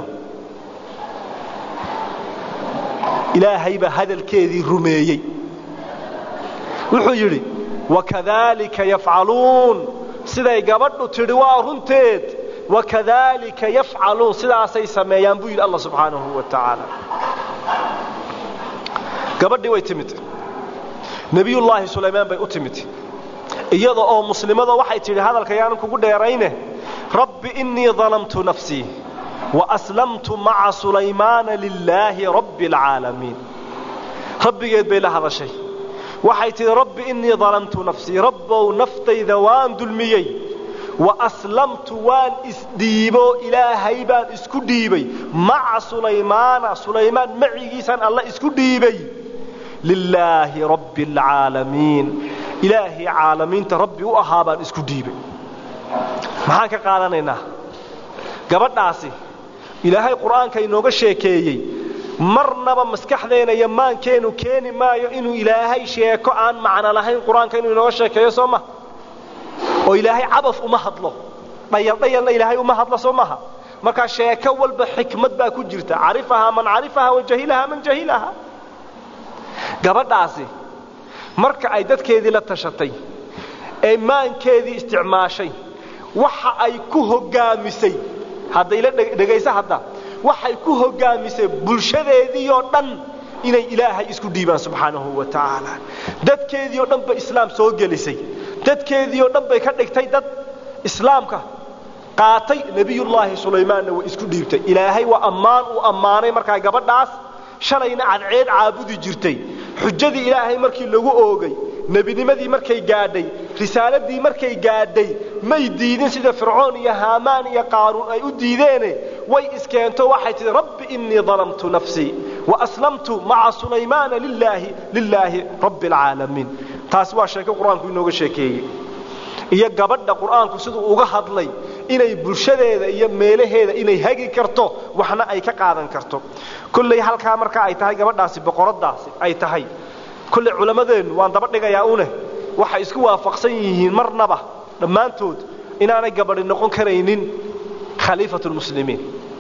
إلهي بهذا الكيذي رميي وحجري وكذلك يفعلون سيدي قبضوا تروا رنتيد وكذلك يفعلون سلاسي سميان بويل الله سبحانه وتعالى قبل ويتمت نبي الله سليمان بي أتمت إيضا أو مسلمة وحي تري هذا الكيان كقول ديرينه رب إني ظلمت نفسي وأسلمت مع سليمان لله رب العالمين ربي قيد بي هذا الشيء وحي تري رب إني ظلمت نفسي رب ونفتي ذوان دلميي وأسلمت وان اسديبو إلهي بان اسكو ديبي مع سليمان معي سان الله اسكو ديبي لله رب العالمين ilaahi caalamiinta rabbi u ahaa baan isku dhiibay maxaan ka qaadanaynaa gabadhaasi ilaahay quraanka inooga sheekeeyay marnaba maskaxdeena iyo maankeenu keeni maayo inuu ilaahay sheeko aan macna lahayn quraanka inuu inooga sheekeeyo sooma oo ilaahay cabaf uma hadlo dhayalna ilaahay uma hadlo soomaha marka sheeko walba xikmad baa ku jirta arifaha man arifaha wa jahilaha man jahilaha gabadhaasi marka ay dadkeedii la tashatay ee maankeedii isticmaashay waxa ay ku hogaamisay hadday la dhageysa hadda waxay ku hogaamisay bulshadeedii oo dhan inay ilaahay isku dhiibaan subhanahu wa ta'ala dadkeedii oo dhan ba islaam soo gelisay dadkeedii oo dhan bay ka dhigtay dad islaamka qaatay nabiyullaahi sulaymaan way isku dhiibtay ilaahay waa ammaan uu ammaanay markaa gabadhaas shalayna cadceed caabudi jirtay xujadii ilaahay markii lagu oogay nabinimadii markay gaadhay risaaladii markay gaadhay may diidin sida fircoon iyo haamaan iyo qaaruun ay u diideen way iskeento waxay tiri rabbi inni dhalamtu nafsi wa aslamtu ma'a sulaymaan lillahi rabbil alamin taas waa sheeko quraanku inooga sheekeeyay iyo gabadha quraanku sidoo uga hadlay inay bulshadeeda iyo meelaheeda inay hagi karto waxna ay ka qaadan karto kulli halka marka ay tahay gabadhaasi boqoradaasi ay tahay kulli culamadeenu waan daba dhigayaa waxa isku waafaqsan yihiin marnaba dhamaantood inaanay gabadhi noqon kareynin khaliifatul muslimiin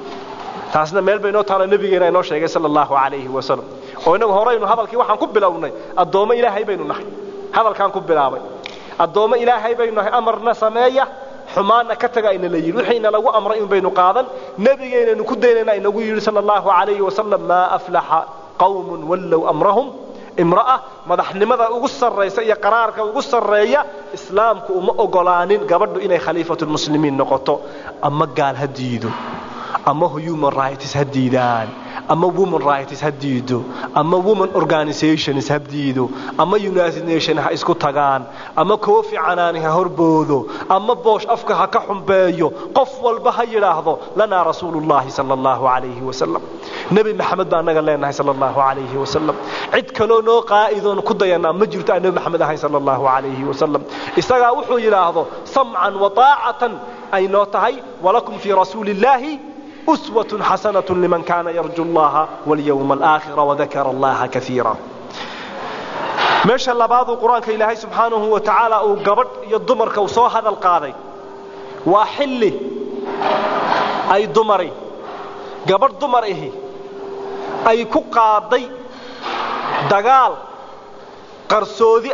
taasna meel bayno taala nabigeena inoo sheegay sallallahu alayhi wa sallam oo inagu horeynu hadalkii waxaan ku bilownay adoomo ilaahay baynu nahay hadalkan ku bilaabay adoomo ilaahay baynu nahay amarna sameeya xumaana ka tagayna la yiri wixina lagu amray in baynu qaadan nabigeena ku deynayna inagu yiri sallallahu alayhi wa sallam ma aflaha qawmun wallow amrahum imra'a madaxnimada ugu sarreysa iyo qaraarka ugu sarreeya islaamku uma ogolaanin gabadhu inay khaliifatul muslimiin noqoto ama gaal hadiido ama human rights hadiidaan ama women rights hadiido ama women organizations hadiido ama United Nations ha isku tagaan ama koofi canaani ha horboodo ama boosh afka ha ka xumbeeyo qof walba ha yiraahdo lana rasuulullaahi sallallahu alayhi wa sallam nabi maxamed baa naga leenahay sallallahu alayhi wa sallam cid kale oo qaa'idoon ku dayana ma jirto nabi maxamed ahay sallallahu alayhi wa sallam isaga wuxuu yiraahdo sam'an wa ta'atan ay noo tahay walakum fi rasuulillaahi أسوة حسنة لمن كان يرجو الله واليوم الآخر وذكر الله كثيرا ماشى الله بعض القرآن كإلهي سبحانه وتعالى وقبض يضمر كوصو هذا القاضي وحلي أي ضمري قبض ضمره أي كقاضي دقال قرصودي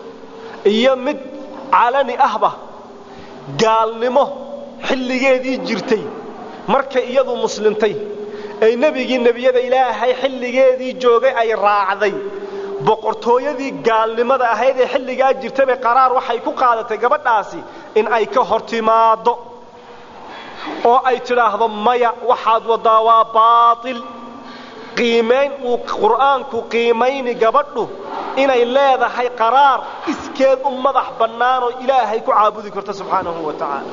يمد علني أهبه قال نمو حلي جدي جرتي marka iyadu muslimtay ay nabiyada ilaahay xilligeedii joogay ay raacday boqortooyadii gaalnimada ahayd ee xilliga jirtay qaraar waxay ku qaadatay gabadhaasi in ay ka hortimaado oo ay tiraahdo maya waxaad wadaa waa baatil qiimeyn uu quraanku qiimeeyni gabadhu inay leedahay qaraar iskeed u madax bannaan oo ilaahay ku caabudi karto subhanahu wa ta'ala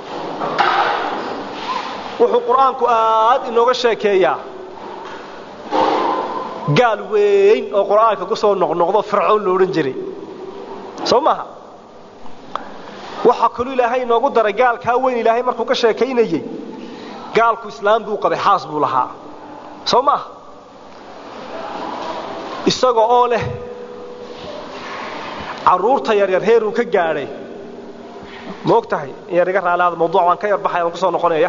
wuxuu quraanku aad inooga sheekeeyaa gaal weyn oo quraanka ku soo noqnoqdo fircoon loo oran jiray soomaha waxa kale ilaahay inoogu daray gaalka weyn ilaahay markuu ka sheekeynayay gaalku islaam buu qabay xaas buu lahaa soomaha isagoo oo leh caruurta yar heeruu ka gaaray moogtahay yariga raalaada mawduucan ka yar baxay aan ku soo noqonaya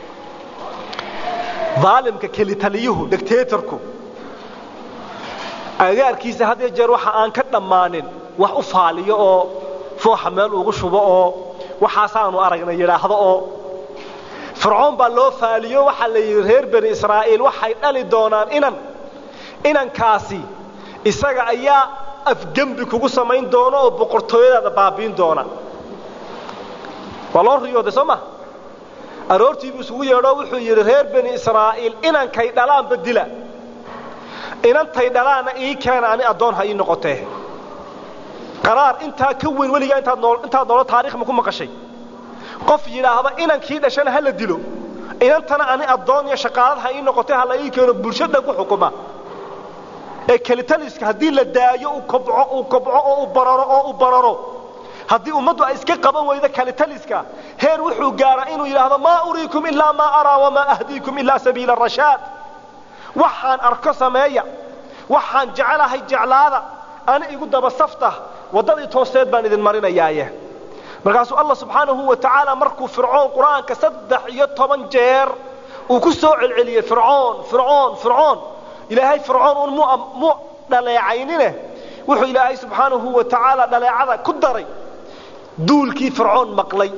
ظالمك كلي تليه دكتاتوركو agaarkiisa hadee jeer waxa aan ka dhamaanin wax u faaliyo oo fooxa meel ugu shubo oo waxaasaanu aragnay yiraahdo oo fircoon baa loo faaliyo waxa la yiri reer bani Israa'iil waxay dhali doonaan inankaasi isaga ayaa afgambi kugu samayn doono oo boqortooyada baabiin doona waloo riyooda soma aroortii buu isugu yeedho wuxuu yiri reer bani Israa'iil inankay dhalaan badila inantay dhalaana ii keena ani adoon hay noqotay qaraar inta ka weyn waliga inta nool taariikh ma ku maqashay qof yiraahdo inankii dhashan hal dilo inantana ani adoon iyo shaqaalad hay noqotay hal ii keeno bulshada ku xukuma ee kelitaliska haddii la daayo uu kobco oo u bararo haddii ummaddu ay iska qaban weydo kelitaliska heer wuxuu gaaraa inuu yidhaahdo maa uriikum ilaa maa araa wamaa ahdiikum ilaa sabiila rashaad waxaan arko sameeya waxaan jecelahay jeclaada ana igu daba safta waddadii tooseed baan idin marinayaaye markaasuu allah subxaanahu wa tacaala markuu fircoon qur-aanka 13 jeer uu ku soo celceliyey fircoon ilaahay fircoon mu dhaleecaynine wuxuu ilaahay subxaanahu wa tacaala dhaleecada ku daray duulkii fircoon maqlay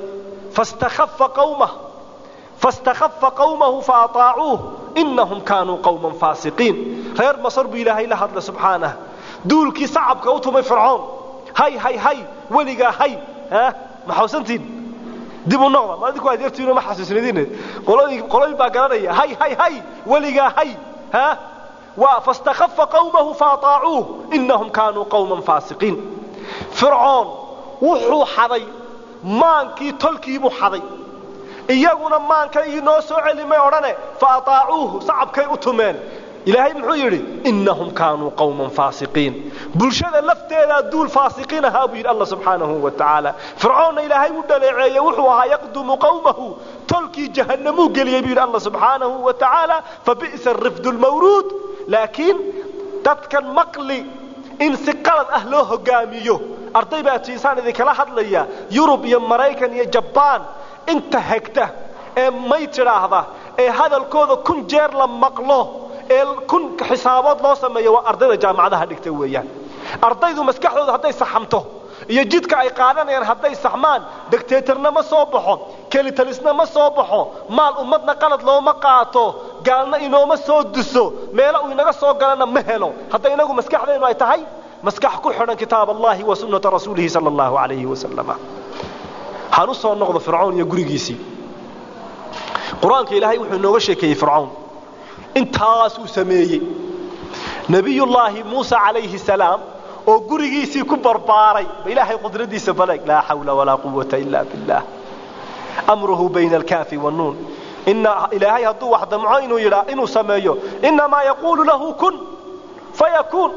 fastakhaffa qawmahu faataacuuh innahum kaanuu qawman faasiqiin reer masar buu ilaahay la hadla subxaanahu duulkii sacabka u tumay fircoon hay weligaa hay ma xawsantiin dib u noqda ma adinku aad yartiino ma xasuusnidin qolay baa garanaya hay weligaa hay fastakhaffa qawmahu faataacuuh innahum kaanuu qawman faasiqiin fircoon wuxuu xaday maankii tolkii buu xaday iyaguna maanka inoo soo celimay odhane faataacuuhu sacabkay u tumeen ilaahay muxuu yidhi innahum kaanuu qawman faasiqiin bulshada lafteeda duul faasiqiin ahaa buu yidhi allah subxaanahu wa tacaala fircoonna ilaahay u dhaleeceeyey wuxuu ahaa yaqdumu qawmahu tolkii jahannamuu geliyey buu yidhi allah subxaanahu wa tacaala fabi'sa arifdu lmawruud laakiin dadkan maqli in si qalad ah loo hogaamiyo arday baa tiisaan idinkala hadlaya yurub iyo maraykan iyo jabaan inta hegta ee may tidhaahda ee hadalkooda 1000 jeer la maqlo ee 1000 xisaabood loo sameeyo waa ardayda jaamacadaha dhigtay weeyaan ardaydu maskaxdooda hadday saxamto iyo jidka ay qaadanayaan hadday saxmaan dictatorna ma soo baxo kelitalisna ma soo baxo maal ummadna qalad looma qaato gaalna inooma soo duso meelo uu inaga soo galana ma helo hadday inagu maskaxdeenu ay tahay maskax ku xidhan kitaab allahi wa sunnata rasuulihi sallallahu alayhi wa sallam hanu soo noqdo fircoon iyo gurigiisii quraanka ilaahay wuxuu nooga sheekeeyay fircoon intaas uu sameeyay nabiyullaahi muusa alayhi salaam oo gurigiisii ku barbaaray ilaahay qudradiisa balag la hawla wala quwwata illa billah amruhu bayna al-kaafi wan-nuun inna ilaahay hadduu wax damco inuu sameeyo inma yaqulu lahu kun fayakun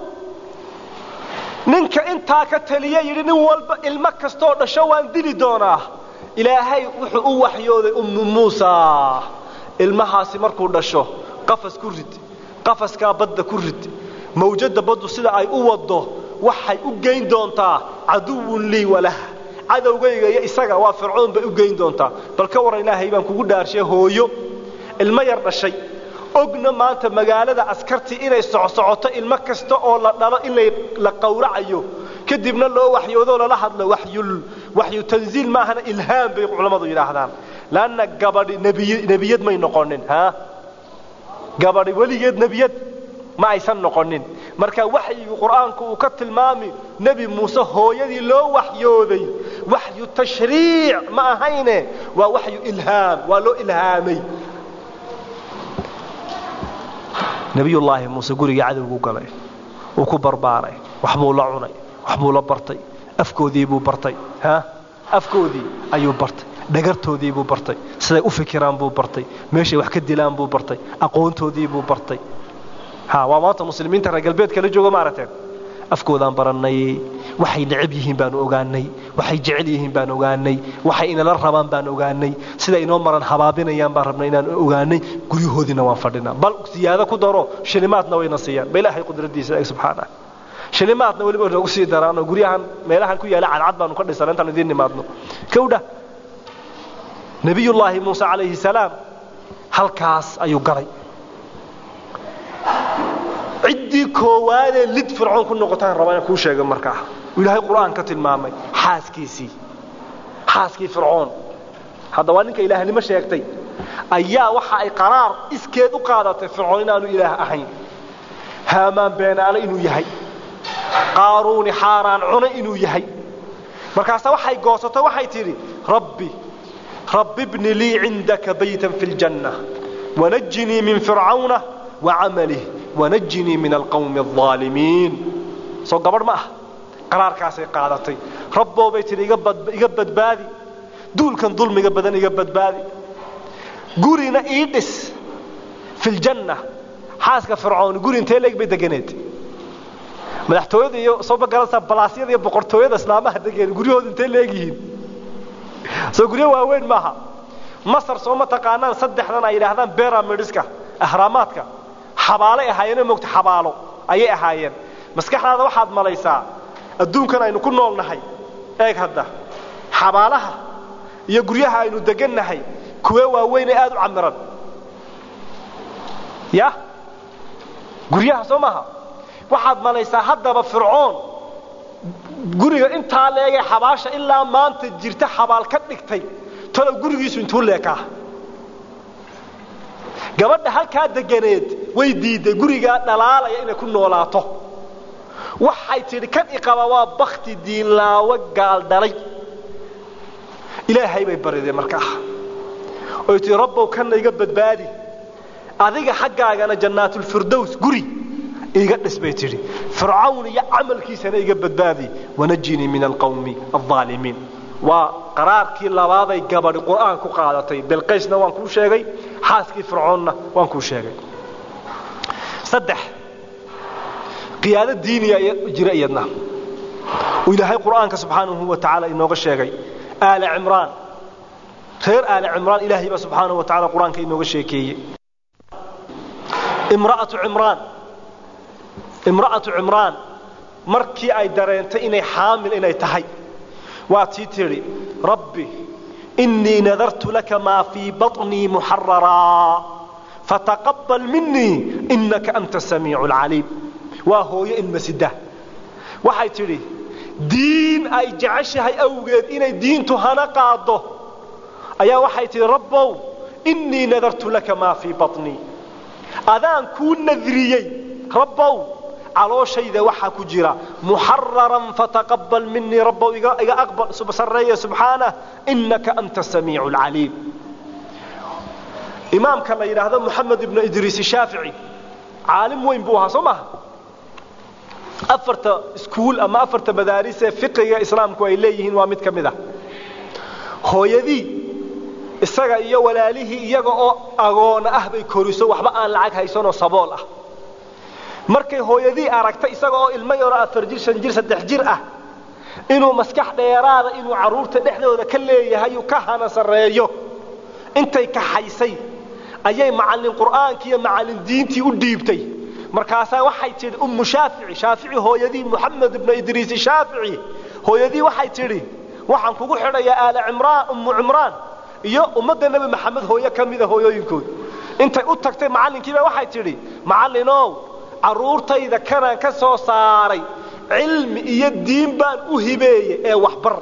ninka intaa ka taliyay yiri nin walba ilma kasto dhasho waan dili doonaa ilaahay wuxuu u waxyooday muusa ilmahaasi markuu dhasho qafas ku rid qafaska badda ku rid mawjada baddu sida ay u wado waxay u geyn doontaa aduwun li wala adawgayga isaga waa fircoon bay u geyn doontaa bal ka waran ilaahay baan kugu dhaarshay hooyo ilma yar dhashay ogna maanta magaalada askarti inay socoto ilma kasta oo la dhalo in la qowracayo kadibna loo waxyoodo la hadlo wahyu tanziil ma ahana ilhaam bay culimadu yiraahdaan laana gabadhi nabiyad may noqonin gabadhi waligeed nabiyad ma aysan noqonin marka waxyiga quraanku uu ka tilmaami nabi muusa hooyadii loo waxyooday wahyu tashriic ma ahayne waa wahyu ilhaam waa loo ilhaamay nabiyullaahi muusa guriga cadawgu galay uu ku barbaaray waxbuu la cunay waxbuu la bartay afkoodii buu bartay afkoodii ayuu bartay dhagartoodii buu bartay siday u fikiraan buu bartay meeshay wax ka dilaan buu bartay aqoontoodii buu bartay waa maanta muslimiinta reer galbeedka la jooga maaragtay afkoodaan baranay waxay necab yihiin baan ogaanay waxay jecel yihiin baan ogaanay waxay inala rabaan baan ogaanay sida inoo maran habaabinayaan baan rabnay inaan ogaanay guriyahoodina waan fadhinaa bal siyaada ku daro shilimaadna wayna siiyaan ilaahay qudradiisa subhanahu shilimaadna waliba ugu sii daraano guriyahan meelahan ku yaala cadcad baan ka dhisan intaan idin nimaadno kawda nabiyullaahi muusa alayhi salaam halkaas ayuu galay عدي كوان لد فرعون كن نقطان ربنا كوش يا جمركه وإلهي القرآن كتلمامي حاسكي فرعون هذا وانك إله لما شيكتي أيا وحى قرار إسكيد وقادة فرعون إنه إله أحين هامان بين على إنه يهي قارون حاران عنا إنه يهي مركاسة وحي قوسة وحي تيري ربي ابن لي عندك بيتا في الجنة ونجني من فرعون وعمله ونجني من القوم الظالمين سو قبر ما قرار كاسي قادتي ربو بيتي يقبد بادي دول كان ظلم يقبد بادي قرينا إيدس في الجنة حاسك فرعون قرين تيليك بيدقنيت madaxtooyada iyo soo bagalasa balaasyada iyo boqortooyada islaamaha degan guriyooda intee leeyihiin soo guriyo waaweyn maaha Masar soo ma taqaanaan saddexdan ay yiraahdaan pyramids-ka ahraamaadka xabaale ahaayeen moogta xabaalo ayay ahaayeen maskaxdaada waxaad malaysaa adduunkan aynu ku noolnahay eeg hadda xabaalaha iyo guryaha aynu degannahay kuwa waaweyn ee aad u camiran ya guryaha soo maaha waxaad malaysaa haddaba fircoon guriga intaa leegay xabaasha ilaa maanta jirta xabaal ka dhigtay tolo gurigiisu intuu leekaa gabadha halka deganeed way diiday guriga dhalaalaya inay ku noolaato waxay tiri kan iqaba waa bakhti diin laawa gaal dhalay ilaahay bay bariday markaa oo tii rabbow kan iga badbaadi adiga xaqaagana jannatul firdaws guri iga dhisbay tiri fircawn iyo amalkiisana iga badbaadi wanajini min alqawmi adh-dhalimin wa qaraarkii labaaday gabadh quraan ku qaadatay bilqaysna waan ku sheegay xaaskii fircoonna waan ku sheegay saddex qiyaada diiniya jira iyadna ilaahay quraanka subhanahu wa ta'ala inooga sheegay aal imran reer aal imran ilaahay subhanahu wa ta'ala quraanka inooga sheekeeyay imra'atu imran markii ay dareentay inay xaamil inay tahay واتي تري ربي إني نذرت لك ما في بطني محررا فتقبل مني إنك أنت السميع العليم وهو المسده وحي تري دين أي جعشها أوجد إن دين تهنا قاضه أيا وحي تري ربو إني نذرت لك ما في بطني أذان كون نذريي ربو على شيء ذا وحى كجرا محررا فتقبل مني ربه إذا أقبل سبحانه سبحانه إنك أنت السميع العليم إمام كما يرى هذا محمد بن إدريس الشافعي عالم وين بوها صمه أفرت سكول أما أفرت مدارس فقه إسلام كويليهن وامد كمذا هو يذي السجا إياه ولا له إياه أغون أهبي كوريسو وحبا أن لعك هيسون صبالة markay hooyadii aragtay isagoo ilmo yar ah 4 jir 5 jir 3 jir ah inuu maskax dheeraada inuu caruurta dhexdooda ka leeyahay uu ka hana sareeyo intay ka haysay ayay macallin quraanka iyo macallin diintii u dhiibtay markaas waxay tiri shaafici hooyadii muhammad ibn idris shaafici hooyadii waxay tiri waxaan kugu xidhayaa aal imraan imraan iyo ummadda nabi maxamed hooyo kamida hooyooyinkood intay u tagtay macallinkiiba waxay tiri macallinow caruurtayda kana ka soo saaray cilmi iyo diin baan u hibeeyay ee waxbar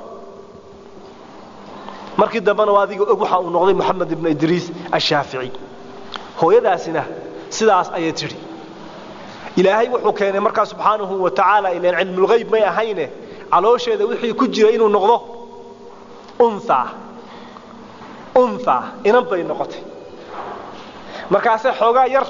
markii dambana waadiga waxa uu noqday Muhammad ibn Idris ash-Shafi'i hooyadaasina sidaas ayay tiri ilaahay wuxuu keenay markaa subhanahu wa ta'ala ilaa cilmi al-ghaib ma ahayne caloosheeda wixii ku jira inuu noqdo unsa inan bay noqotay markaas xoogaa yar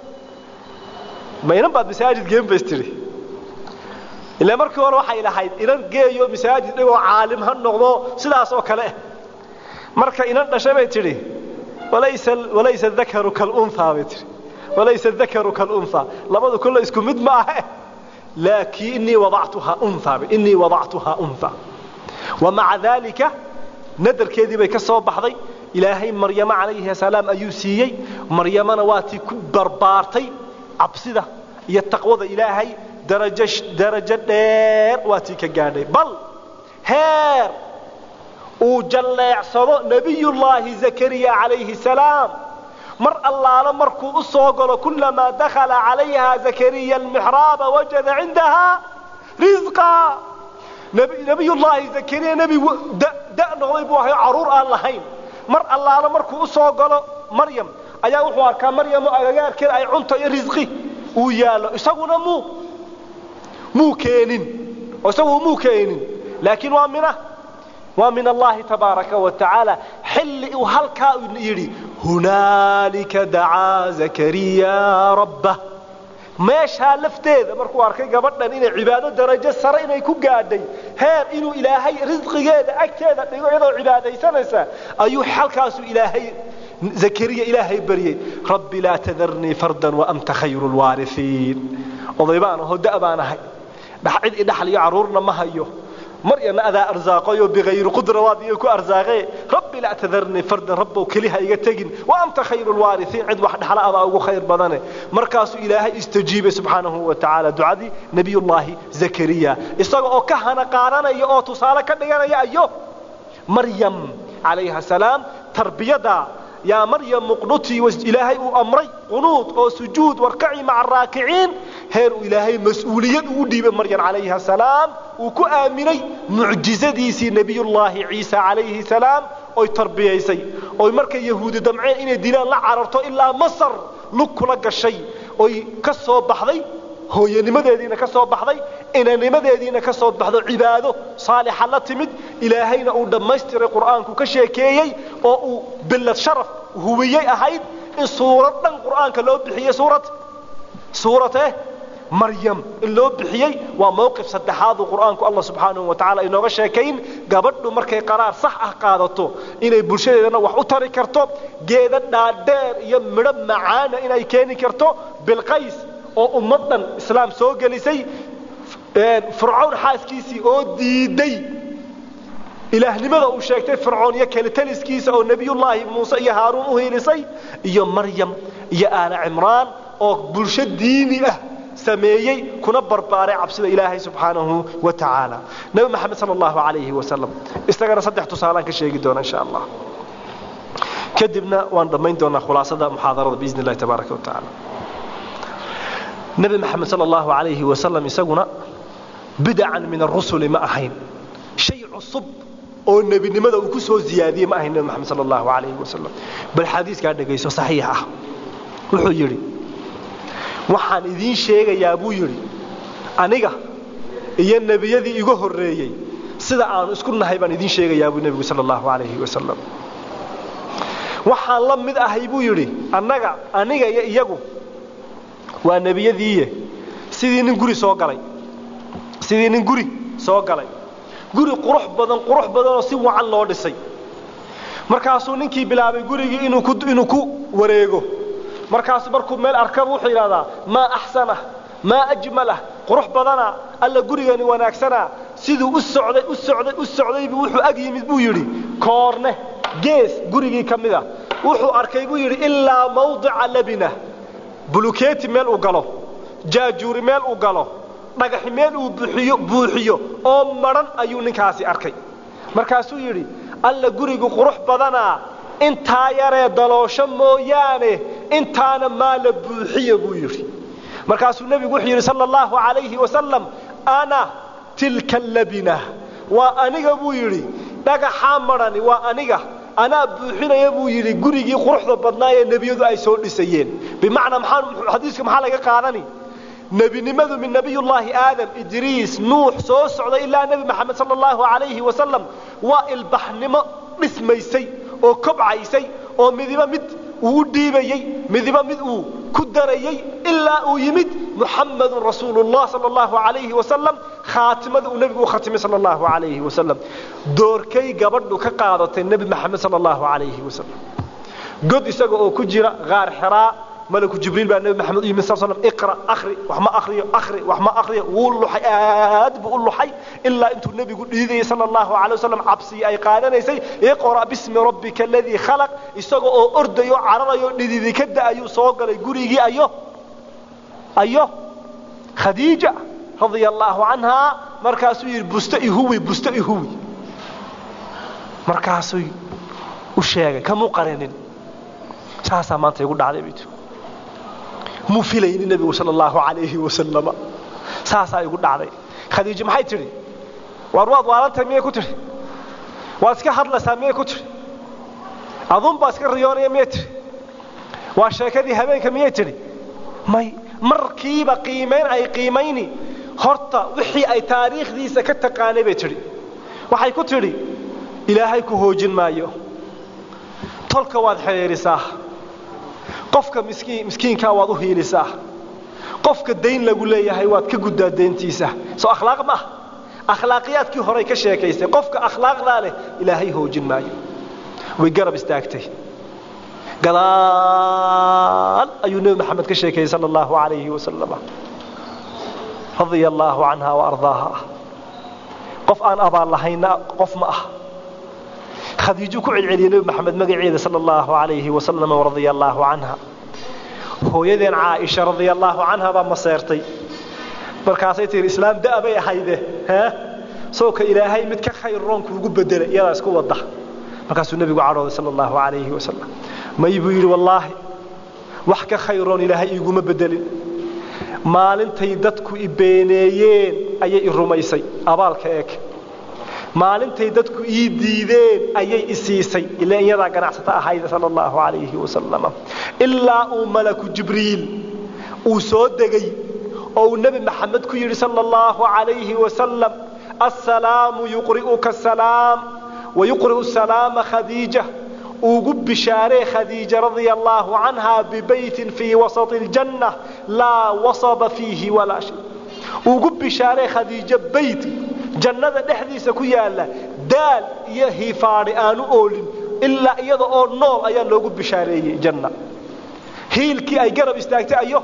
ما ينبض مساجد جيم بيستري إلا مركي ولا واحد إلى حيد إلى جيو مساجد لو عالم هالنقضاء سلاس وكله مركي إلى نشبه تري وليس الذكر كالأنثى بتري وليس الذكر كالأنثى لابد كله يسكن مد معه لكن إني وضعتها أنثى ومع ذلك ندر كذي بيكسر بحضي إلهي مريم عليه السلام أيوسيي مريم نواتي كبر بارتي عبسده iyo taqwada ilaahay darajo dheer waati ka gaadhay bal heer uu jaleecsado nabiyullaahi zakariya alayhi salaam mar allaala markuu u soo galo kullama dakhala alayha zakariya almihrab wajada indaha rizqa nabiyullaahi zakariya nabi da noqday buu ahaa caruur aan lahayn mar allaala markuu u soo galo maryam ayaa wuxuu arkaa maryam agagaarkeeda ay cunto iyo rizqi uu yaalo isaguna muu keenin laakiin waa min Allah tabaaraka wa ta'ala xilli uu halka yiri hunaalika daa zakariya rabbah meesha lafteeda markuu arkay gabadhan inay cibaado darajo sare inay ku gaadhay heer inuu ilaahay rizqigeeda agteeda dhigo iyadoo cibaadaysanaysa ayuu halkaas ilaahay زكريا إلهي بريء ربي لا تذرني فردا وأنت خير الوارثين وضيبان هو دأبان هاي dhaxid idhaxal iyo caruurna ma hayo maryana adaa arsaaqayo bigayr qudrawaad iyo ku arsaaqay rabbi la tadarni fardan rabbu kaliha iga tagin wa anta khayrul warithin cid wax dhaxla adaa ugu khayr badane markaas ilaahay istajiibay subhanahu wa ta'ala du'adi nabiyullaahi zakariya isaga oo ka hana qaadanaya oo tusaale ka dhiganaya ayo maryam alayha salaam tarbiyada يا مريم مقنوتي وإلهي أمري قنوت أو سجود واركعي مع الراكعين هير إلهي مسؤولية ودي بمريم عليها السلام وكو آمني معجزة ديسي نبي الله عيسى عليه السلام أو تربية يسي أو مركي يهود دمعين إن دينا لا عررتو إلا مصر لك لك الشيء أو كسو بحضي هو ينمد يدينا كسو بحضي إن نمد يدينا كسو بحضي عباده صالح الله تمد إلهينا أو دمستر القرآن كشيكيي أو بالله شرف هوية أهيد إن سورة القرآن كلو بحية سورة مريم اللو بحية وموقف صد هذا القرآن الله سبحانه وتعالى إنه غشاكين قابلنا مركي قرار صح قادته إن البلشة وحوتري كرتو جيدا نادر يمرم معانا إن يكيني كرتو بالقيس أو أمتنا إسلام سوق لسي فرعون حاسكيسي أو دي إله لماذا أشاكت فرعون يكل تلسكيس أو نبي الله موسى يا هارون وهي لسي يا مريم يا آل عمران أو بلشة ديني سميي كنا برباري عبس إلهي سبحانه وتعالى نبي محمد صلى الله عليه وسلم استغرى صدح تصالان كشيء دون إن شاء الله كدبنا وان ضمين دون خلاصة محاضرة بإذن الله تبارك وتعالى نبي محمد صلى الله عليه وسلم يسونا بدعا من الرسل ما أحين شيء عصب أو النبي لماذا وكسو زيادية ما أحين محمد صلى الله عليه وسلم بالحديث قاعد نقيسه صحيحة وحجري waxaan idin sheegayaa buu yiri aniga iyo nabiyadii igu horeeyay sida aan isku nahay baan idin sheegayaa buu nabiga sallallahu alayhi wasallam waxaan la mid ahay buu yiri aniga iyo iyagu waa nabiyadii sidii nin guri soo galay guri qurux badan oo si wacan loo dhisay markaasuu ninkii bilaabay gurigii inuu ku wareego markaas markuu meel arkab wuxuu yiraahdaa ma ahsana ma ajmala qurux badana alla gurigani wanaagsana sidoo u socday wuxuu ag yimid buu yiri koorne gees gurigii kamida wuxuu arkay buu yiri illa mawdi'a labina bulukeeti meel u galo jaajuuri meel u galo dhagax meel uu buuxiyo oo maran ayuu ninkaasi arkay markaasuu yiri alla gurigu qurux badana inta yaree daloosho mooyaane intaana maal buuxiyo buu yiri markaasuu nabigu wuxuu yiri sallallahu alayhi wasallam ana tilka labina wa aniga buu yiri dhagaxa marani wa aniga ana buuxinaya buu yiri gurigii quruxda badnaa ee nabiyadu ay soo dhisayeen bimaana xadiiska maxaa laga qaadani nabinimadu min nabiyullaahi aadam idriis nuux soo socday ilaa nabi maxamed sallallahu alayhi wasallam wa ilbahnimo dhismaysay oo kobcaysay oo midiba mid uu dhiibayay midiba mid uu ku darayay ilaa uu yimid muhammadun rasuulullah sallallahu alayhi wasallam khaatimadu nabigu khatimay sallallahu alayhi wasallam doorkay gabadhu ka qaadatay nabi maxamed sallallahu alayhi wasallam god isaga oo ku jira gaar xiraa ملك جبريل بأن النبي محمد صلى الله عليه وسلم اقرأ وحما أخري وقول له حياد بقول له حي إلا أنتم النبي يقول لي صلى الله عليه وسلم عبسي أي قادنا يسي اقرأ باسم ربك الذي خلق يسوق أرد يو عرر يو لذي كد أيو سوق يقول يجي أيوه خديجة رضي الله عنها مركاسي بستئي هوي مركاسي وشيء كمقارنين ساسا ما أنت يقول عليه بيته مفيلين النبي صلى الله عليه وسلم ساسا يقول عليه خديجة ما حيتري ورواد وارنت مية كتر واسك حضل سامية كتر أظن باسك الرياضية متر واشكدي هبين كميتري ما مركيبة قيمين أي قيميني هرطة وحي أي تاريخ ذي سكت قاني بتري وحي كتري إلهي كهوجن مايو تلك واد حيرساه قفك مسكين كواد هيرساه قفك الدين لقول لي هاي واد كجود الدين تيسه سو أخلاق ما أخلاقيات كي هراي كشيء كيسه قفك أخلاق ذاله إلهي هوجن مايو ويقرب استاكتي قال أيها النبي محمد كشيء صلى الله عليه وسلم رضي الله عنها وأرضاها قف أن أبا اللهينا قف معه خديجة كعلي نبي محمد مقعيد صلى الله عليه وسلم ورضي الله عنها هو يدين عائشة رضي الله عنها بمصيرتي بركاسيتي الإسلام ده أبي حيده سوك إلهي متك خيرون كوجو بدل يلا اسكو وضح بركاس النبي عروض صلى الله عليه وسلم ما يبير والله وحك خيرون إلهي يقوم بدل maalintii dadku ibeeneeyeen ayay irumaysay abaalka eeg maalintii dadku ii diideen ayay isiisay ilaa iyada ganacsata ahayd sallallahu alayhi wasallam illa malaku jibriil uu soo degay oo nabi maxamed ku yiri sallallahu alayhi wasallam assalamu yuqri'uka assalam wa yuqri'u assalaama khadija وقب بشارة خديجة رضي الله عنها ببيت في وسط الجنة لا وصب فيه ولا شيء وقب بشارة خديجة بيت جنة نحديث كيالا دال يهي فارئان أول إلا يضع النور أيان لو قب بشارة جنة هي الكي أي قرب استاكتي أيوه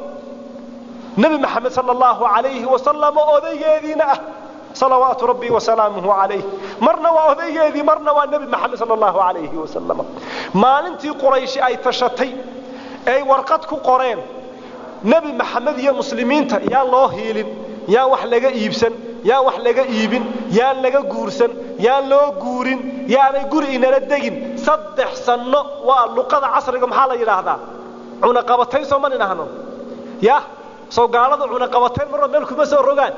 نبي محمد صلى الله عليه وسلم أذيذينا صلوات ربي وسلامه عليه مرنا وأذيذي مرنا والنبي محمد صلى الله عليه وسلم ما ننتي قريش أي تشتي أي ورقتك قرين نبي محمد يا مسلمين يا الله هيلين يا وحلقة إيبسن يا وحلقة إيبن يا لقى جورسن يا لو جورين يا لجور إن ردين صدح سنة واللقاء عصركم حالا إلى هذا عنقبتين سومن نحن يا سو قالوا عنقبتين مرة ملكم بس الرجال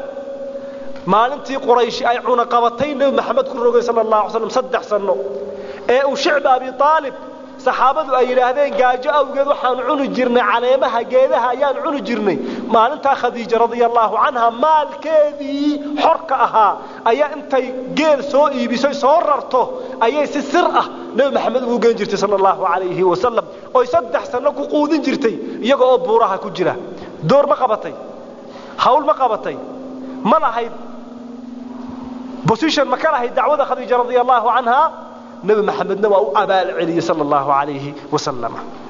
ما ننتي قريش أي عنقبتين نبي محمد كل صلى الله عليه وسلم صدح سنة وشعب أبي طالب صحابته أي لهذين جاءوا وقالوا حن عنو جرنا عليمها جيدها يان عنو جرني ما أنت خديجة رضي الله عنها مال كذي حركها أي أنت جيل سوء بسوء صوررته أي سرقة نبي محمد وقال جرتي صلى الله عليه وسلم ويصدح سنة قود جرتي يقول بورها كجرة دور مقبتي حول مقبتي ما لهي بوسيشن مكانها هي دعوة خديجة رضي الله عنها نبي محمد نوى أبال علي صلى الله عليه وسلم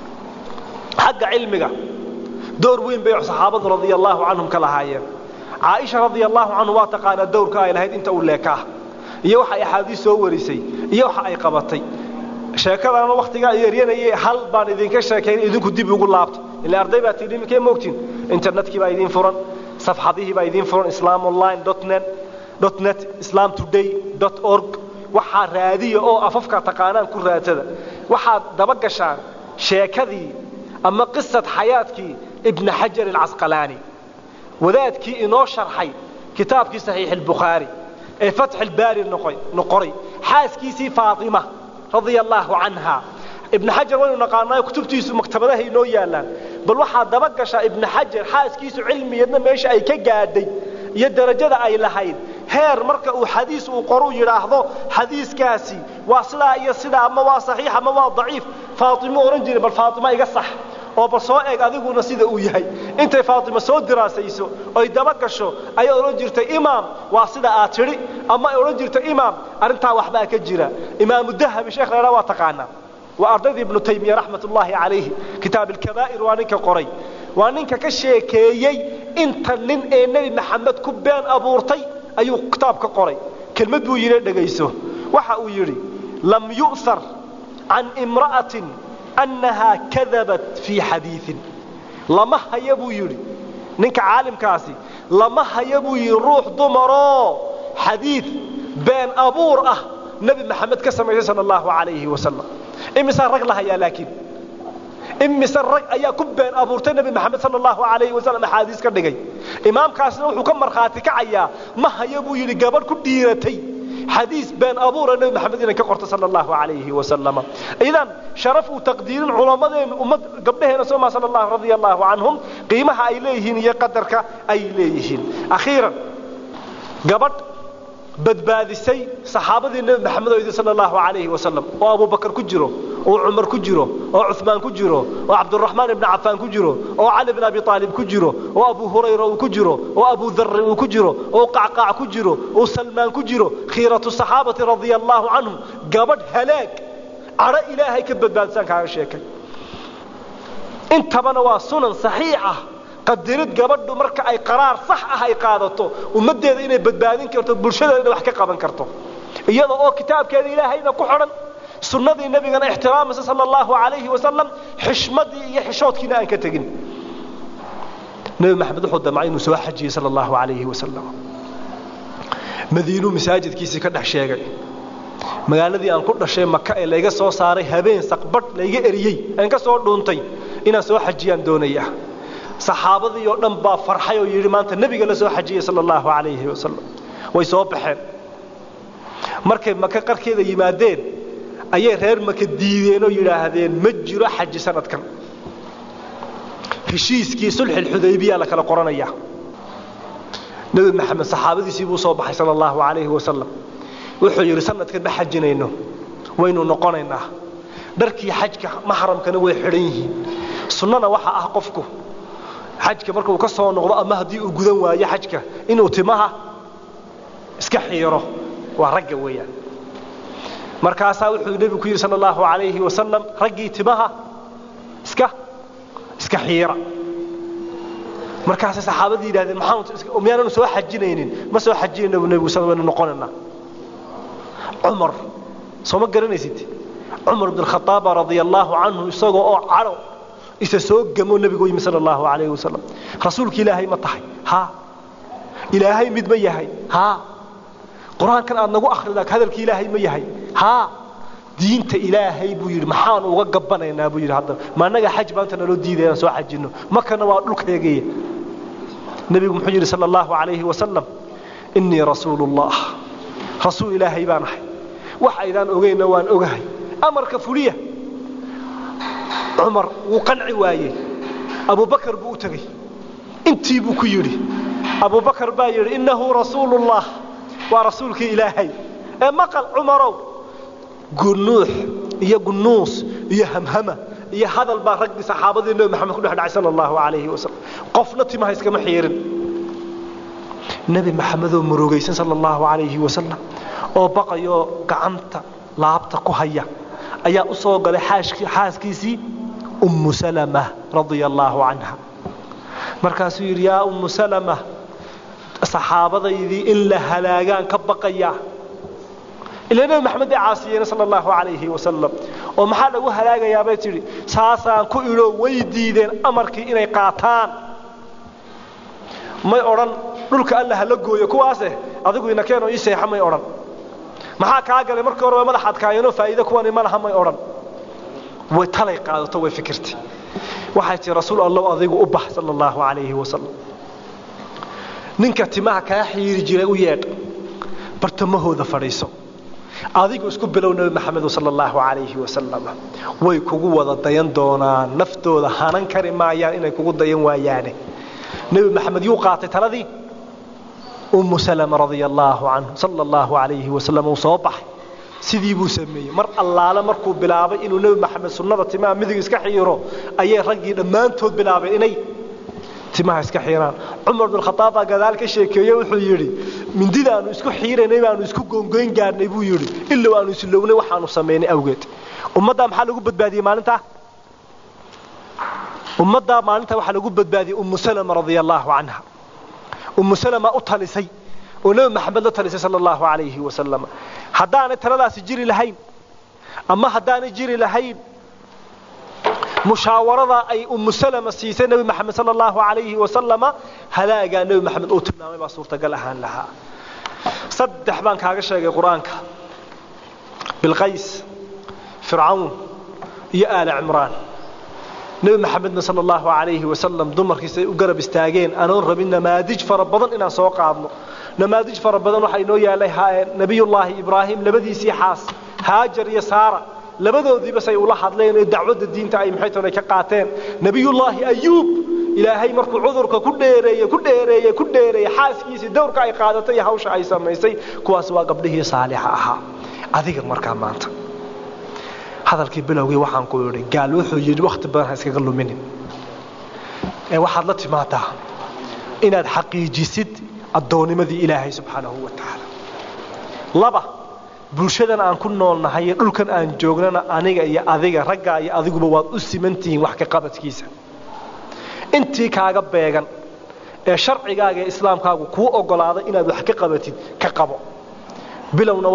حق علمك دور وين بيع صحابة رضي الله عنهم كلهاية عائشة رضي الله عنها واتقانا الدور كاين هيد انت أولاكاه يوحى أحاديث ورسي يوحى أي قبطي شاكر أنا وقت قال يرينا هل بان إذن كشاكين إذن كدب يقول لابط اللي أرضي باتيدين كي موكتين انترنت كي بايدين فرن صفحة دي بايدين فرن islamonline.net islamtoday.org waxaa raadiyo oo afafka taqaanaan ku raadada waxaa daba gashaan sheekadii ama qisad xayaadkii ibn hajar al-asqalani wadaadkii inoo sharxay kitaabkii sahih al-bukhari ee fath al-bari noqori xaaskiisii faatima radiyallahu anha ibn hajar waynu naqaanay kutubtiisu maktabadaha inoo yaalaan bal waxaa daba gashaa ibn hajar xaaskiisu cilmiyadna meesha ay ka gaadhay iyo darajada ay lahayd heer marka uu xadiis uu qoro yiraahdo xadiiskaasi waa sida iyo sida ama waa saxiix ama waa dhaif faatima oran jiray bal faatima iga sax oo bal soo eeg adiguna sida uu yahay intay faatima soo diraasayso oo daba gasho ay oran jirtay imaam waa sida aad tiri ama ay oran jirtay imaam arinta waxba ka jira imaam dahabi sheekh reera waa taqaana wa ardaydi ibn taymiyyah rahmatullahi alayhi kitab al-kaba'ir wa ninka qoray wa ninka ka sheekeeyay inta nin ee nabi maxamed ku been abuurtay ayuu kitaabka qoray kelmad buu yiri dhageyso waxa uu yiri lam yu'thar an imra'atin annaha kadhabat fi hadithin lama hayabu yiri ninka caalimkaasi lama hayabu yiri ruux dumaro hadith been abuur ah nabi maxamed ka sameeyay sallallahu alayhi wasallam imisa rag la haya laakiin imisa rag ayaa ku been abuurtay nabi maxamed sallallahu alayhi wasallam xadiis ka dhigay imaamkaasna wuxuu ka marxaati kacayaa ma hayabu yiri gabadh ku dhiiratay xadiis been abuur nabi maxamed inay ka qorto sallallahu alayhi wasallam idan sharaf u taqdiirin culamadeen ummad gabdhaheena Soomaa sallallahu radiyallahu anhum qiimaha ay leeyihiin iyo qadarka ay leeyihiin akhiran gabadh badbaadisay saxaabadii nabi maxamed sallallahu alayhi wasallam oo Abu Bakar ku jiro oo Umar ku jiro oo Uthman ku jiro oo Abdurrahman ibn Affan ku jiro oo Ali ibn Abi Talib ku jiro oo Abu Hurayra ku jiro oo Abu Dharr ku jiro oo Qa'qa' ku jiro oo Salman ku jiro khiratu saxaabati radiyallahu anhum gabadh halaag ara ilaahay ka badbaadsan ka sheekay intabana waa sunan saxiixa qadirid gabadhu marka ay qaraar sax ah ay qaadato ummadeeda inay badbaadin karto bulshadeeda wax ka qaban karto iyadoo oo kitaabkeeda ilaahayna ku xiran sunnadii nabigana ixtiraamaysa sallallahu alayhi wa sallam xishmadii iyo xishoodkiina aan ka tagin nabi maxamed wuxuu damcay inuu soo xajiyay sallallahu alayhi wa sallam madiinu masaajidkiisa ka dhex sheegay magaaladii aan ku dhashay Makka ee laga soo saaray habeen saqbad laga eriyay aan ka soo dhuuntay inaan soo xajiyaan doonaya saxaabadii oo dhan baa farxay oo yiri maanta nabiga la soo xajiyay sallallahu alayhi wa sallam way soo baxeen markay Makka qarkeeda yimaadeen ayay reer Makka diideen oo yiraahdeen ma jiro xaj sanadkan heshiiskii sulh al-Hudaybiyah la kala qoranaya nabi maxamed saxaabadiisii buu soo baxay sallallahu alayhi wa sallam wuxuu yiri sanadkan ma xajinayno waynu noqonaynaa dharkii xajka mahramkana way xiran yihiin sunnada waxa ah qofku xajka markuu ka soo noqdo ama hadii uu gudan waayo xajka inuu timaha iska xiiro waa ragga weeyaan markaas wuxuu nabigu ku yiri sallallahu alayhi wa sallam ragii timaha iska xiira markaas saxaabadii yiraahdeen maxaan umiyaan soo xajinaynin ma soo xajinayno nabigu sallallahu alayhi wa sallam noqonana عمر سوما garanaysid عمر بن الخطاب رضي الله عنه isagoo oo caro isa soo gamo nabigu yimi sallallahu alayhi wasallam rasuulka ilaahay ma tahay ha ilaahay mid ma yahay ha quraankan aad nagu akhridaa hadalka ilaahay ma yahay ha diinta ilaahay buu yiri maxaan uga gabanaynaa buu yiri hadda ma anaga xaj baanta naloo diidayna soo xajino makana waa dhulkeegeey nabigu muxuu yiri sallallahu alayhi wasallam inni rasuulullah rasuul ilaahay baan ahay wax aydaan ogeeyna waan ogahay amarka fuliya Umar wuu qanci waayay Abu Bakar buu u tagay intii buu ku yiri Abu Bakar baa yiri innahu rasuulullah wa rasuulka ilaahay maqal Umarow gunuux iyo gunuus iyo hamhama iyo hadal baa rag saxaabadii nabi maxamed ku dhaxay sallallahu alayhi wasallam qofna timaha iskama xiirin nabi maxamed oo murugaysan sallallahu alayhi wasallam oo baqayo gacanta laabta ku haya ayaa u soo galay xaaskiisii Salama radiyallahu anha markaas yiri ya Salama saxaabadaydii in la halaagaan ka baqaya ilaa nabi maxamed caasiyeen sallallahu alayhi wasallam oo maxaa lagu halaagayaa bay tiri saasaan ku ilo weydiideen amarkii inay qaataan may oran dhulka Allah la gooyo kuwaase adigu ina keeno ii seexamay oran maxaa ka galay markii hore madaxad kaayano faa'iido kuwan ma laha may oran way talay qaadato way fikirtay waxay tii rasuul Allah adigu u bax sallallahu alayhi wasallam ninka timaha ka xiiri jiray u yeed bartamahooda fadhiiso adigu isku bilow nabi maxamed sallallahu alayhi wasallam way kugu wada dayan doonaan naftooda hanan kari maayaan inay kugu dayan waayaan nabi maxamed yuu qaatay taladii Salama radiyallahu anhu sallallahu alayhi wasallam صوبح sidii buu sameeyay mar allaala markuu bilaabay inuu nabi maxamed sunnada timaha midig iska xiiro ayay ragii dhamaantood bilaabay inay timaha iska xiiraan Umar ibn Khattab gadaal ka sheekeeyay wuxuu yiri mindidaanu isku xiireynay baanu isku goongoyn gaarnay buu yiri ilaa aanu isloownay waxaanu sameeynay awgeed ummadda maxaa lagu badbaadiyay maalinta waxa lagu badbaadiyay Salama radiyallahu anha Salama u talisay oo nabi maxamed la talisay sallallahu alayhi wasallam hadaana taladaas jiri lahayn ama hadaana jiri lahayn mushawarada ay Salama siisay nabi maxamed sallallahu alayhi wasallam halaaga nabi maxamed oo tilmaamay baa suurta gal ahaan lahaa saddex baan kaaga sheegay quraanka bilqays fir'aun iyo aal imraan nabi maxamed sallallahu alayhi wasallam dumarkiisa u garab istaageen aanoo rabin namaadij farabadan inaan soo qaadno namaadij farabadan waxa inoo yaalay nabiyullaahi ibraahim labadiisii xaas haajar iyo saara labadoodiiba say ula hadleen ee dacwada diinta ay maxay tahay ka qaateen nabiyullaahi ayub ilaahay markuu cudurka ku dheereeyay xaaskiisa dowrka ay qaadatay hawsha ay sameysay kuwaas waa gabdhihii saalixa ahaa adiga markaa maanta hadalkii bilowgii waxaan ku yiri gaal wuxuu yiri waqti badan iskaga luminin waxaad la timaadaa inaad xaqiijisid adoonimadii ilaahay subhanahu wa ta'ala laba bulshadan aan ku noolnahay dhulkan aan joognana aniga iyo adiga ragga iyo adiguba waad u simantiin wax ka qabadkiisa intii kaaga beegan ee sharcigaaga ee islaamkaagu kuu ogolaaday inaad wax ka qabatid ka qabo bilowna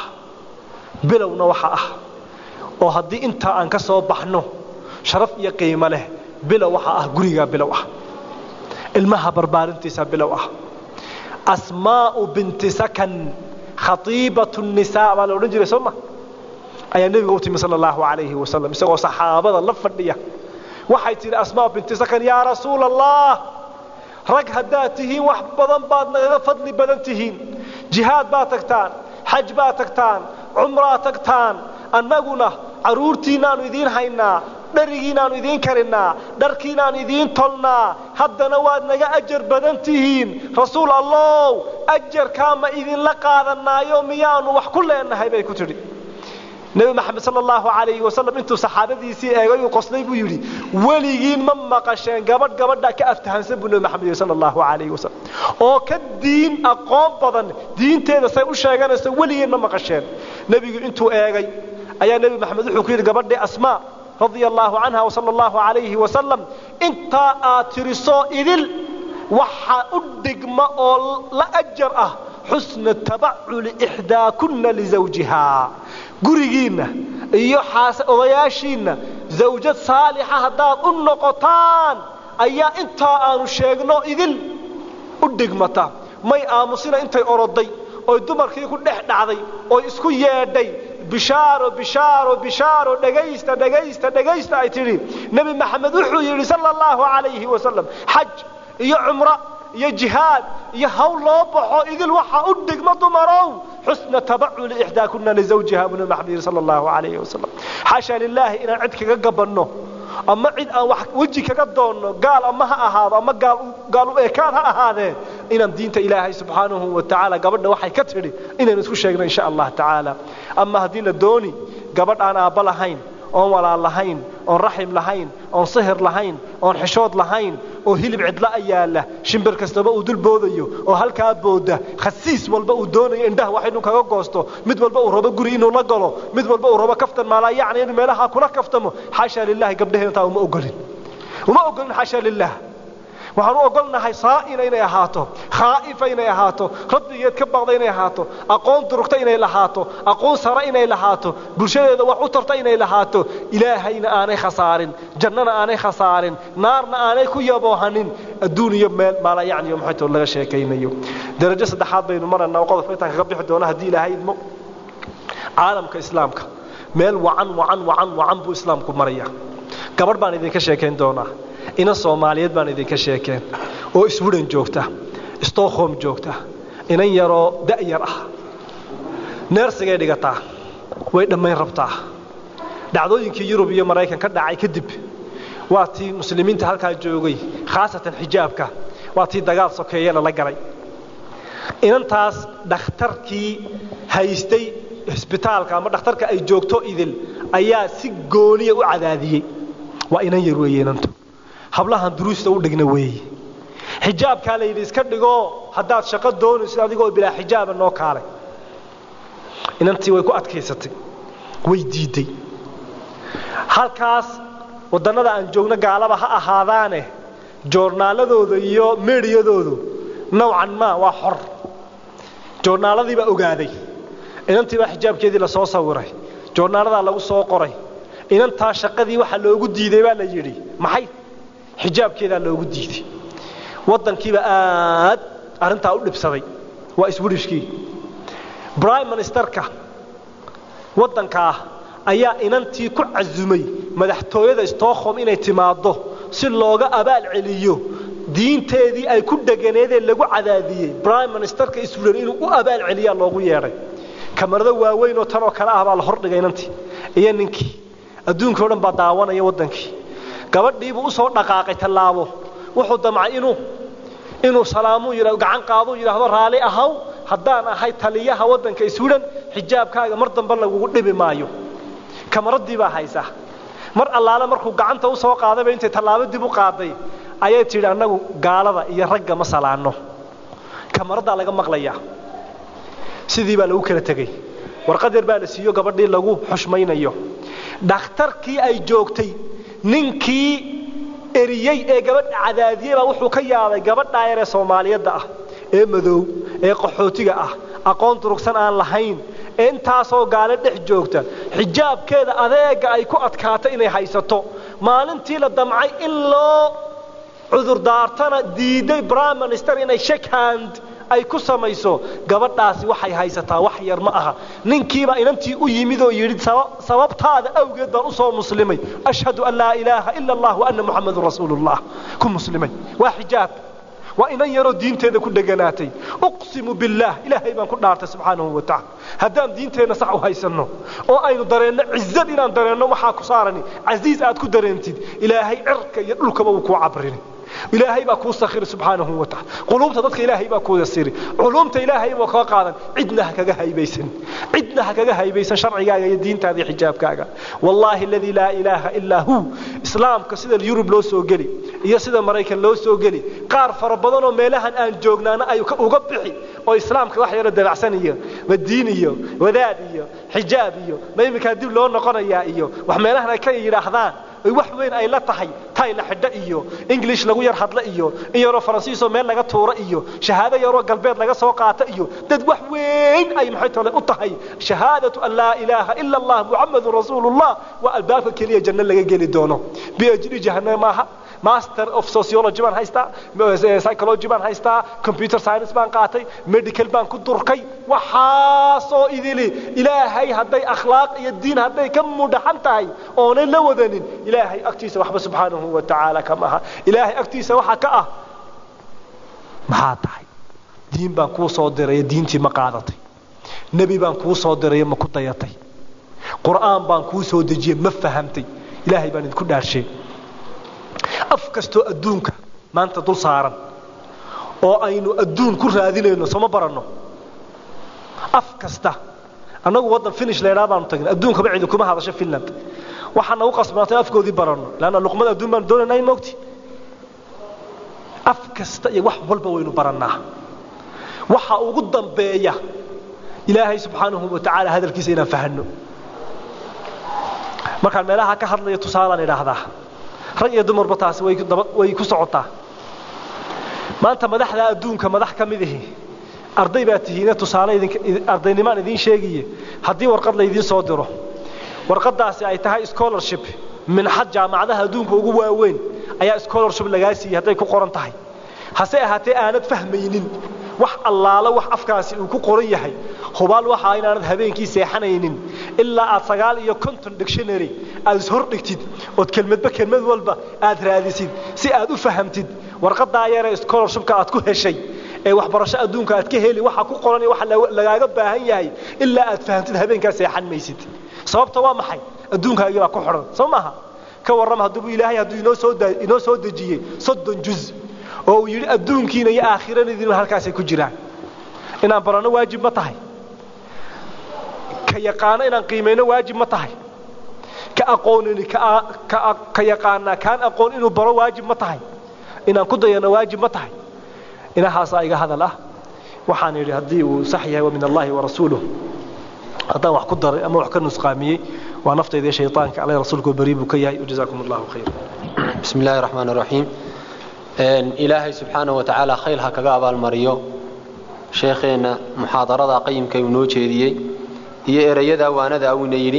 waxa ah oo haddii inta aan ka soo baxno sharaf iyo qiimo leh bilow waxa ah guriga bilow ah ilmaha barbaarintiisa bilow ah asmaa'u binti sakan khatiibatu nisaa baa la odhan jiray soo ma ayaa nabiga u timi sallallahu alayhi wasallam isagoo saxaabada la fadhiya waxay tiri asmaa binti sakan yaa rasuulallah rag haddaad tihiin wax badan baad naga fadli badan tihiin jihaad baad tagtaan xaj baad tagtaan cumraa tagtaan annaguna caruurtiinaanu idiin haynaa dharigiinaanu idiin karinaa dharkiinaanu idiin tolnaa haddana waad naga ajar badan tihiin rasuul allow ajarkaa ma idinla qaadanaayo miyaanu wax ku leenahay bay ku tidhi nabi maxamed sallallahu alayhi wasallam intuu saxaabadiisii eegay uu qoslay buu yiri waligiin ma maqasheen gabadha ka aftahansan buu nabi maxamed sallallahu alayhi wasallam oo ka diin aqoon badan diinteeda say u sheeganayso waligiin ma maqasheen nabigu intuu eegay ayaa nabi maxamed wuxuu ku yiri gabadhii asmaa radiyallahu anha wa sallallahu alayhi wasallam inta aatiriso idil waxa u dhigma oo la ajar ah حسن التبعل إحداكن لزوجها قريقين إيو odayaashiina zawjad saalixa haddaad u noqotaan ayaa intaa aanu sheegno idil u dhigmata may aamusina intay oroday oo dumarkii ku dhex dhacday oo isku yeedhay bishaaro dhagaysta ay tiri nabi maxamed wuxuu yiri sallallahu alayhi wasallam hajj iyo umra iyo jihaad iyo hawl loo baxo idil waxa u dhigma dumarow xusna tabacul ihdaakuna li zawjiha ibn maxamed sallallahu alayhi wasallam hasha lillahi ina cid kaga gabanno ama cid aan wax waji kaga doonno gaal ama ha ahaado ama gaal u ekaan ha ahaadee inaan diinta ilaahay subhanahu wa ta'ala gabadha waxay ka tiri inaan isku sheegno insha Allah ta'ala ama hadii la dooni gabadh aan aaba lahayn oon walaal lahayn oon raxim lahayn oon sihir lahayn oon xishood lahayn oo hilib cidla ayaala shimbir kastaba uu dul boodayo oo halka booda khasiis walba uu doonayo indhaha wax inuu kaga goosto mid walba uu rabo guri inuu la galo mid walba uu rabo kaftan maala yaani inuu meelaha kula kaftamo xasha lillahi gabdhaheena taa uma ogolin xasha lillahi waxaan u ogolnahay saa'ina inay ahaato khaa'ifa inay ahaato rabbigeed ka baqday inay ahaato aqoon durugta inay lahaato aqoon sara inay lahaato bulshadeeda wax u tarta inay lahaato ilaahayna aanay khasaarin jannana aanay khasaarin naarna aanay ku yaboohanin adduuniyo meel maala yaani maxay laga sheekaynayo darajo saddexaad baynu marnaa qodob inta kaga bixi doona hadii ilaahay idmo caalamka islaamka meel wacan buu islaamku maraya gabadh baan idin ka sheekayn doonaa ina Soomaaliyeed baan idin ka sheekeen oo Sweden joogta Stockholm joogta inan yaro da'yar ah neersiga dhigata way dhammayn rabtaa dhacdooyinkii Yurub iyo Mareykan ka dhacay kadib waatii muslimiinta halka joogay khaasatan xijaabka waatii dagaal sokeeyay la galay inantaas dhakhtarkii haystay isbitaalka ama dhakhtarka ay joogto idil ayaa si gooniya u cadaadiyay waa inan yar weeyeenanto hablahan duruusta u dhigna weey xijaabka la yiri iska dhigo hadaad shaqo doonaysid adigoo bilaa xijaab noo kaalay inantii way ku adkaysatay way diiday halkaas wadanada aan joogna gaalaba ha ahaadaane joornaaladooda iyo meediyadoodu noocan ma waa xor joornaaladii ba ogaaday inantii ba xijaabkeedii la soo sawiray joornaalada lagu soo qoray inantaa shaqadii waxa loogu diiday baa la yiri maxay xijaabkeeda loogu diiday wadankiiba aad arinta u dhibsaday waa iswirishkii prime ministerka wadanka ayaa inantii ku cazumay madaxtooyada Stockholm inay timaado si looga abaal celiyo diinteedii ay ku dhaganeedeen lagu cadaadiyay prime ministerka Sweden inuu u abaal celiyo loogu yeeray kamarada waaweyn oo tan oo kala ah baa la hordhigay inantii iyo ninkii adduunka oo dhan baa daawanaya wadankii gabadhiibu u soo dhaqaaqay talaabo wuxuu damcay inuu salaamu yiraahdo gacan qaado yiraahdo raali ahaw haddaan ahay taliyaha wadanka Sweden xijaabkaaga mar dambe lagu dhibi maayo kamaradii baa haysa mar allaala markuu gacanta u soo qaaday intay talaabo dib u qaaday ayay tiri anagu gaalada iyo ragga ma salaano kamarada laga maqlaya sidii baa lagu kala tagay warqad yar baa la siiyo gabadhii lagu xushmaynayo dhakhtarkii ay joogtay ninkii eriyay ee gabadh cadaadiyay baa wuxuu ka yaabay gabadh dhaayar ee Soomaaliyada ah ee madow ee qaxootiga ah aqoon durugsan aan lahayn intaasoo gaale dhex joogta xijaabkeeda adeega ay ku adkaato inay haysato maalintii la damcay in loo cudur daartana diiday prime minister inay shake hand ay ku samayso gabadhaasi waxay haysataa wax yar ma aha ninkiiba inantii u yimid oo yiri sababtaada awgeed baan u soo muslimay ashhadu an la ilaha illa allah wa anna muhammadur rasuulullah ku muslimay waa xijaab waa inan yaro diinteeda ku dhaganaatay uqsimu billah ilaahay baan ku dhaartay subhanahu wa ta'ala hadaan diinteena sax u haysano oo aynu dareenno cizzad inaan dareenno waxa ku saarani aziz aad ku dareentid ilaahay cirka iyo dhulkaba uu ku cabrini إلهي بقى كوسخير سبحانه وتعالى قلوبته ضدك إلهي بقى كوسير علومته إلهي بقى قاعدا عدنا كجا هاي بيسن عدنا كجا هاي بيسن شرعي جا الدين تهذه حجاب كجا والله الذي لا إله إلا هو إسلام كسيد اليوروب لو سوجلي يسيد أمريكا لو سوجلي قار فربضنا ملهن أن جوجنا أي وقبحي وإسلام كواحد يرد العسنية والدينية وذاتية حجابية ما يمكن هدي لون نقرأ إياه وحملهنا كي يلاحظان wax weyn ay la tahay tay la xidha iyo english lagu yar hadla iyo yaro faransiiso meel laga tuuro iyo shahaado yaro galbeed laga soo qaata iyo dad wax weyn ay maxay tole u tahay shahaadatu an la ilaha illa allah muhammadur rasuulullah wa albaabka kaliya janna laga gali doono PhD jahannamaha master of sociology baan haystaa psychology baan haystaa computer science baan qaatay medical baan ku durkay waxa soo idili ilaahay haday akhlaaq iyo diin haday ka mudahan tahay oo la wadanin ilaahay agtiisa waxba subhanahu wa ta'ala kama ilaahay agtiisa waxa ka ah maxaa tahay diin baan ku soo diray diintii ma qaadatay nabi baan ku soo diray ma ku dayatay quraan baan ku soo dejiyay ma fahamtay ilaahay baan idinku dhaarshay afkasto adduunka maanta dul saaran oo aynu adduun ku raadinayno sama baranno afkasta anagu wadan finish leeyahay baan tagin adduunka bacid kuma hadasho Finland waxaan u qasbaatay afkoodii baranno laana luqmada adduun baan doonaynaa moogti afkasta iyo wax walba waynu barannaa waxa ugu dambeeya ilaahay subhanahu wa ta'ala hadalkiisa inaan fahanno markaan meelaha ka hadlayo tusaalaan idhaahdaa rag iyo dumar bataas way ku socotaa maanta madaxda adduunka madax kamid ah arday baa tihiina tusaale ardaynimaan idin sheegiye hadii warqad la idin soo diro warqadaasi ay tahay scholarship min xad jaamacadaha adduunka ugu waaweyn ayaa scholarship laga siiyay haday ku qoran tahay hase ahaatee aanad fahmaynin wax allaala wax afkaasi uu ku qoran yahay hubaal waxa inaanad habeenkii seexanaynin ilaa aad 9 dictionary aad hor dhigtid oo kelmadba kelmad walba aad raadisid si aad u fahamtid warqada yar ee scholarship ka aad ku heshay ee waxbarasho adduunka aad ka heli waxa ku qoran waxa lagaaga baahan yahay ilaa aad fahamtid habeenka seexan maysid sababta waa maxay adduunkaaga baa ku xiran Soomaha ka waram haduu ilaahay haduu inoo soo dejiyay 30 juz oo uu yiri adduunkiina iyo aakhiradiina halkaas ay ku jiraan inaan barano waajib ma tahay ka yaqaan inaan qiimeeyno waajib ma tahay ka aqoonini ka yaqaana kan aqoon inuu baro waajib ma tahay inaan ku dayano waajib ma tahay inahaas ayga hadal ah waxaan yiri hadii uu sax yahay wa min Allah wa rasuuluhu hadan wax ku daray ama wax ka nusqaamiyay waa naftayda shaytaanka Allah rasuulku bariibu ka yahay jazakumullahu khayr bismillahir rahmanir rahim إلهي سبحانه وتعالى خيلها كقابل مريو شيخنا محاضرة قيم كيونوجه دي هي إريدا وأنا ذا ونيري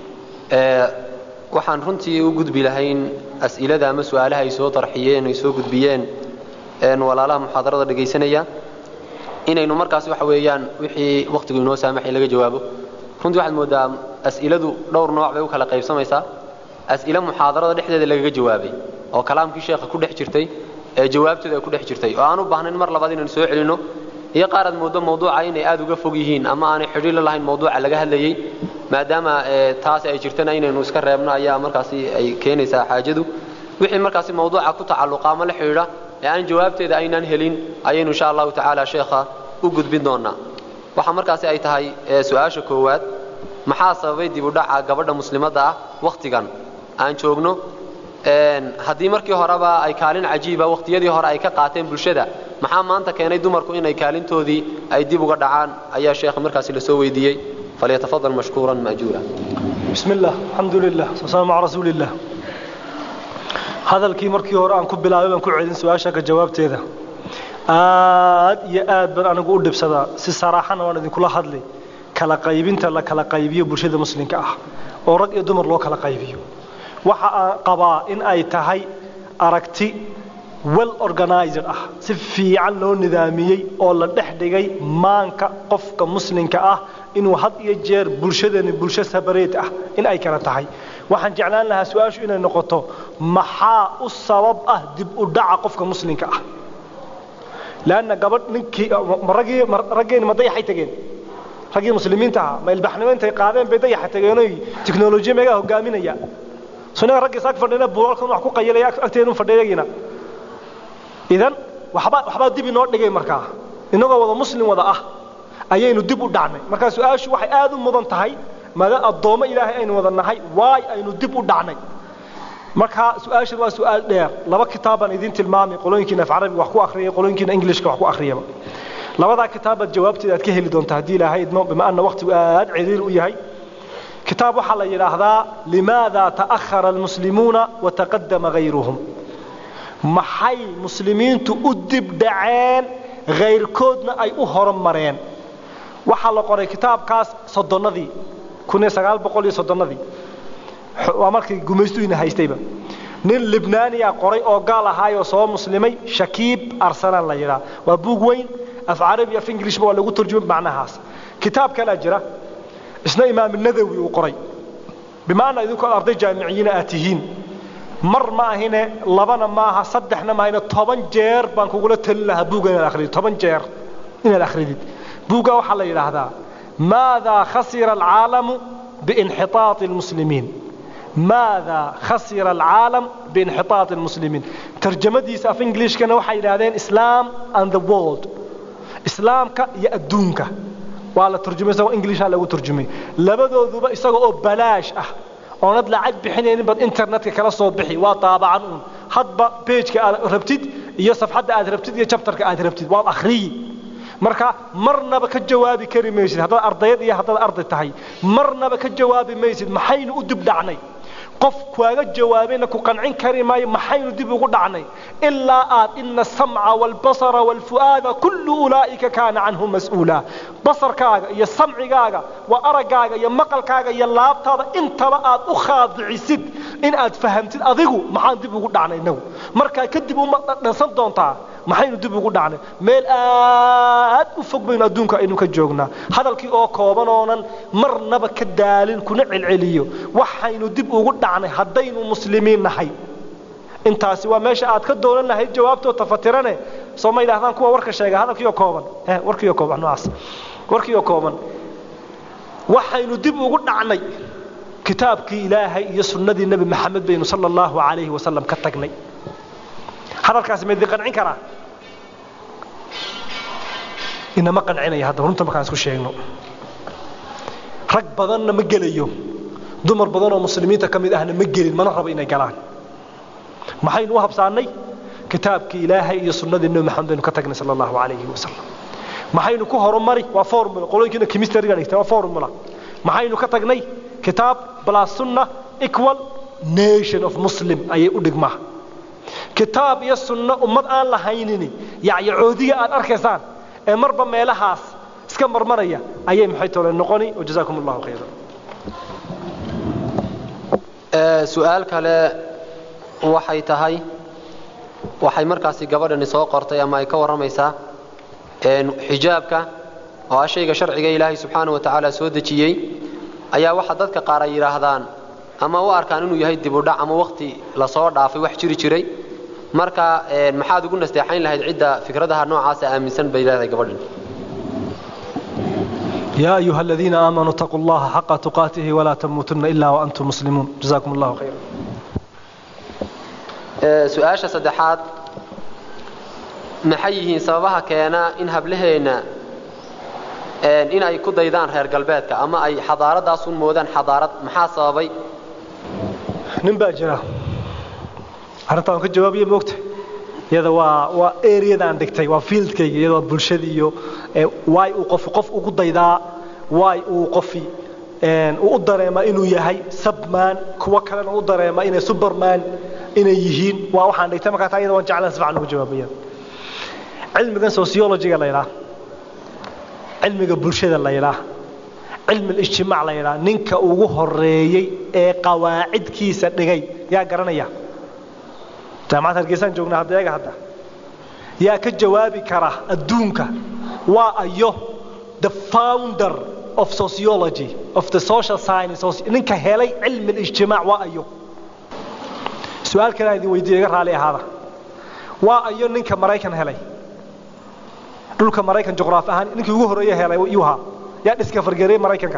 وحن رنتي وجود بلهين أسئلة دا مسؤالها يسوى طرحيين ويسوى جود بيان ولا لا محاضرة دقي سنية إن إنه مركز وحويان وحي وقت جنوس سامح يلاقي جوابه رنتي واحد مدام أسئلة دور نوع بيوك على قيب سميسا أسئلة محاضرة دحدة اللي جوابي أو كلام كي شيخ كل حجرتي jawaabtooda ku dhex jirtay oo aan u baahnayn mar labaad inaan soo celino iyo qaarad mawduuca inay aad uga fog yihiin ama aanay xiriir lahayn mawduuca laga hadlayay maadaama taas ay jirtana inaynu iska reebno ayaa markaasi ay keenaysaa xaajadu wixii markaasi mawduuca ku tacalluqa ama la xiriira ee aan jawaabteeda aynaan helin ayaynu insha Allah ta'ala sheekha u gudbin doonaa waxa markaasi ay tahay su'aasha koowaad maxaa sababay dib u dhaca gabadha muslimada ah waqtigan aan joogno haddii markii horeba ay kaalin cajiiba waqtiyadii hore ay ka qaateen bulshada maxaa maanta keenay dumarku inay kaalintoodii ay dib uga dhacaan ayaa sheekh markaas la soo weydiiyay falyatafadal mashkuuran maajura bismillah alhamdulillah sallallahu ala rasulillah hadalkii markii hore aan ku bilaabay baan ku celin su'aasha ka jawaabteeda aad iyo aad baan anigu u dhibsadaa si saraaxana waan idinkula hadlay kala qaybinta la kala qaybiyo bulshada muslimka ah oo rag iyo dumar loo kala qaybiyo waxa aan qabaa in ay tahay aragti well organized ah si fiican loo nidaamiyay oo la dhexdhigay maanka qofka muslimka ah inuu had iyo jeer bulshadani bulsho separate ah in ay kala tahay waxaan jeclaan lahaa su'aashu inay noqoto maxaa u sabab ah dib u dhaca qofka muslimka ah laana gabadh ninkii rageen ma dayaxay tageen ragii muslimiinta ah ma ilbaxnimo intay qaadeen bay dayaxa tageenay tiknoolajiyada meega hogaaminaya sunna ragii saak fadhina buulkan wax ku qayilaya agteenu fadhiyayna idan waxba dib inoo dhigay markaa inagoo wada muslim wada ah ayaynu dib u dhacnay marka su'aashu waxay aad u mudan tahay mada adoomo ilaahay aynu wada nahay waay aynu dib u dhacnay marka su'aashu waa su'aal dheer laba kitaaban idin tilmaamay qolooyinkiina af carabi wax ku akhriyay qolooyinkiina englishka wax ku akhriyay labada kitaabad jawaabteeda aad ka heli doontaa hadii ilaahay idmo bima anna waqtigu aad ciriir u yahay kitaab waxa la yiraahdaa limaada ta'akhkhara almuslimuuna wa taqaddama ghayruhum maxay muslimiintu u dib dhaceen غيركودنا أي أهرم مرين وحلا قري كتاب كاس صدنادي كنا سجال بقولي صدنادي وأمرك جمستوين هايستيبا نين لبناني قري أو قال هاي وصوم مسلمي شكيب أرسلان لا يرى وبوجوين في عربي في إنجليش بقول له ترجمة معنى هاس كتاب كلا جرا اسمه إمام النذوي وقري بمعنى إذا كان أرضي جامعيين آتيين مر ما هنا لبنا معها صدحنا ما هنا 10 جير بانكو قلت لها بوجا الأخرين 10 جير إلى الأخرين بوجا وحلا إلى هذا ماذا خسر العالم بانحطاط المسلمين ماذا خسر العالم بانحطاط المسلمين ترجمة دي في إنجليش كانوا حيل هذين إسلام and the world إسلام كا يأدونك وعلى ترجمة سو إنجليش على وترجمة لبدو ذوب يسقوا بلاش وناد لعب بحين بد إنترنت كلا صوت بحي وطابعا حد بيج كربتيد يصف حد أدربتيد يشابتر كأدربتيد والأخري مركا مرنا بك الجواب كريم ميسد هذا الأرضية هي هذا الأرض التحي مرنا بك الجواب ميسد محين أدب دعني قف كواجا جوابينك وقنعين كريماي محين أدب وقدعني إلا إن السمع والبصر والفؤاد كل أولئك كان عنه مسؤولا بصر كاجا يا سمع كاجا وأرى كاجا يا مقل كاجا يا لاب هذا أنت بقى أخاضع سد إن أتفهمت أضيقه محين أدب وقدعني نو مركا كدبوا نصدون طا محين أدب وقدعني ميل وفوق بين أدونك إنه كجوجنا هذا الكي أو كوبانونا مرنا بكدالين كنا العليو وحين ندب وقدعني هدين المسلمين نحي أنت سوى ماشي أتكدون لنا هي جوابته تفترنه صوم إذا هذا كوا ورك الشيء هذا كيو كوبان ورك يو كوبان ناس ورك يو كوبان وحين ندب وقدعني كتابك إلهي يسنة النبي محمد بن صلى الله عليه وسلم كتقني هذا الكاسم يدي قنعين كرا إنما قنعيني هذا ورنت ما كان اسكو شيغنو رج بدن ما جليو دمر بدن مسلمين كميد اهنا ما جلين ما نرب اني غلان ما حين وهب ساني كتابك إلهي iyo sunnada nabi maxamed ka tagnay sallallahu alayhi wasallam ma xaynu ku horumari waa formula qoloyinka chemistry ga dhigtay waa formula ma xaynu ka tagnay kitaab plus sunna equal nation of muslim ay u dhigmaa كتاب يا السنة ومد آن لهينني يعني عودية آن أركزان مربى ميلهاس سكمر مريا أيام حيث النقوني وجزاكم الله خيرا. سؤال كلا وحي تهاي وحي مركزي قبل النساء قرطي أما يكور رميسا حجابك وأشياء شرعي إلهي سبحانه وتعالى سودتي أيا وحدتك قاري رهضان أما وأركان إنه يهدي بدع أما وقتي لصار ضعف وحشري شري مركا محاد يقولنا استحين لهذه العدة فكرتها نوع عاسى آمسن بيلاذ قبل. يا أيها الذين آمنوا اتقوا الله حق تقاته ولا تموتن إلا وأنتم مسلمون جزاكم الله خيرا. سؤال صدحات محيه سببها كينا إنها بلهنا إن أي كود أيضا غير قلباتك أما أي حضارة داسون مودان حضارة محاسبي نباجرة أنا كجوابي بوقت هذا وا area ده عندك تي وا field كي هذا بولشديو واي وقف وقود أيضا واي وقفي وقدر ما إنه يهاي سبمان كوكلنا وقدر ما إنه سوبرمان inay yihiin waa waxaan dhigtay markaa taa iyada waan jeclaan si fiican ugu jawaabayaan cilmigan sociology-ga la yiraahdo cilmiga bulshada la yiraahdo cilmi ijtimaac la yiraahdo ninka ugu horeeyay ee qawaacidkiisa dhigay yaa garanaya jaamacad Hargeysa joogna hadda yaa ka jawaabi kara adduunka waa ayo the founder of sociology of the social science ninka helay cilmi ijtimaac waa ayo su'aal kale aan weydiiyay raali ahaada waa ayo ninka Mareykan helay dhulka Mareykan juqraafi ahaan ninkii ugu horeeyay helay yuha yaa discover garay Mareykanka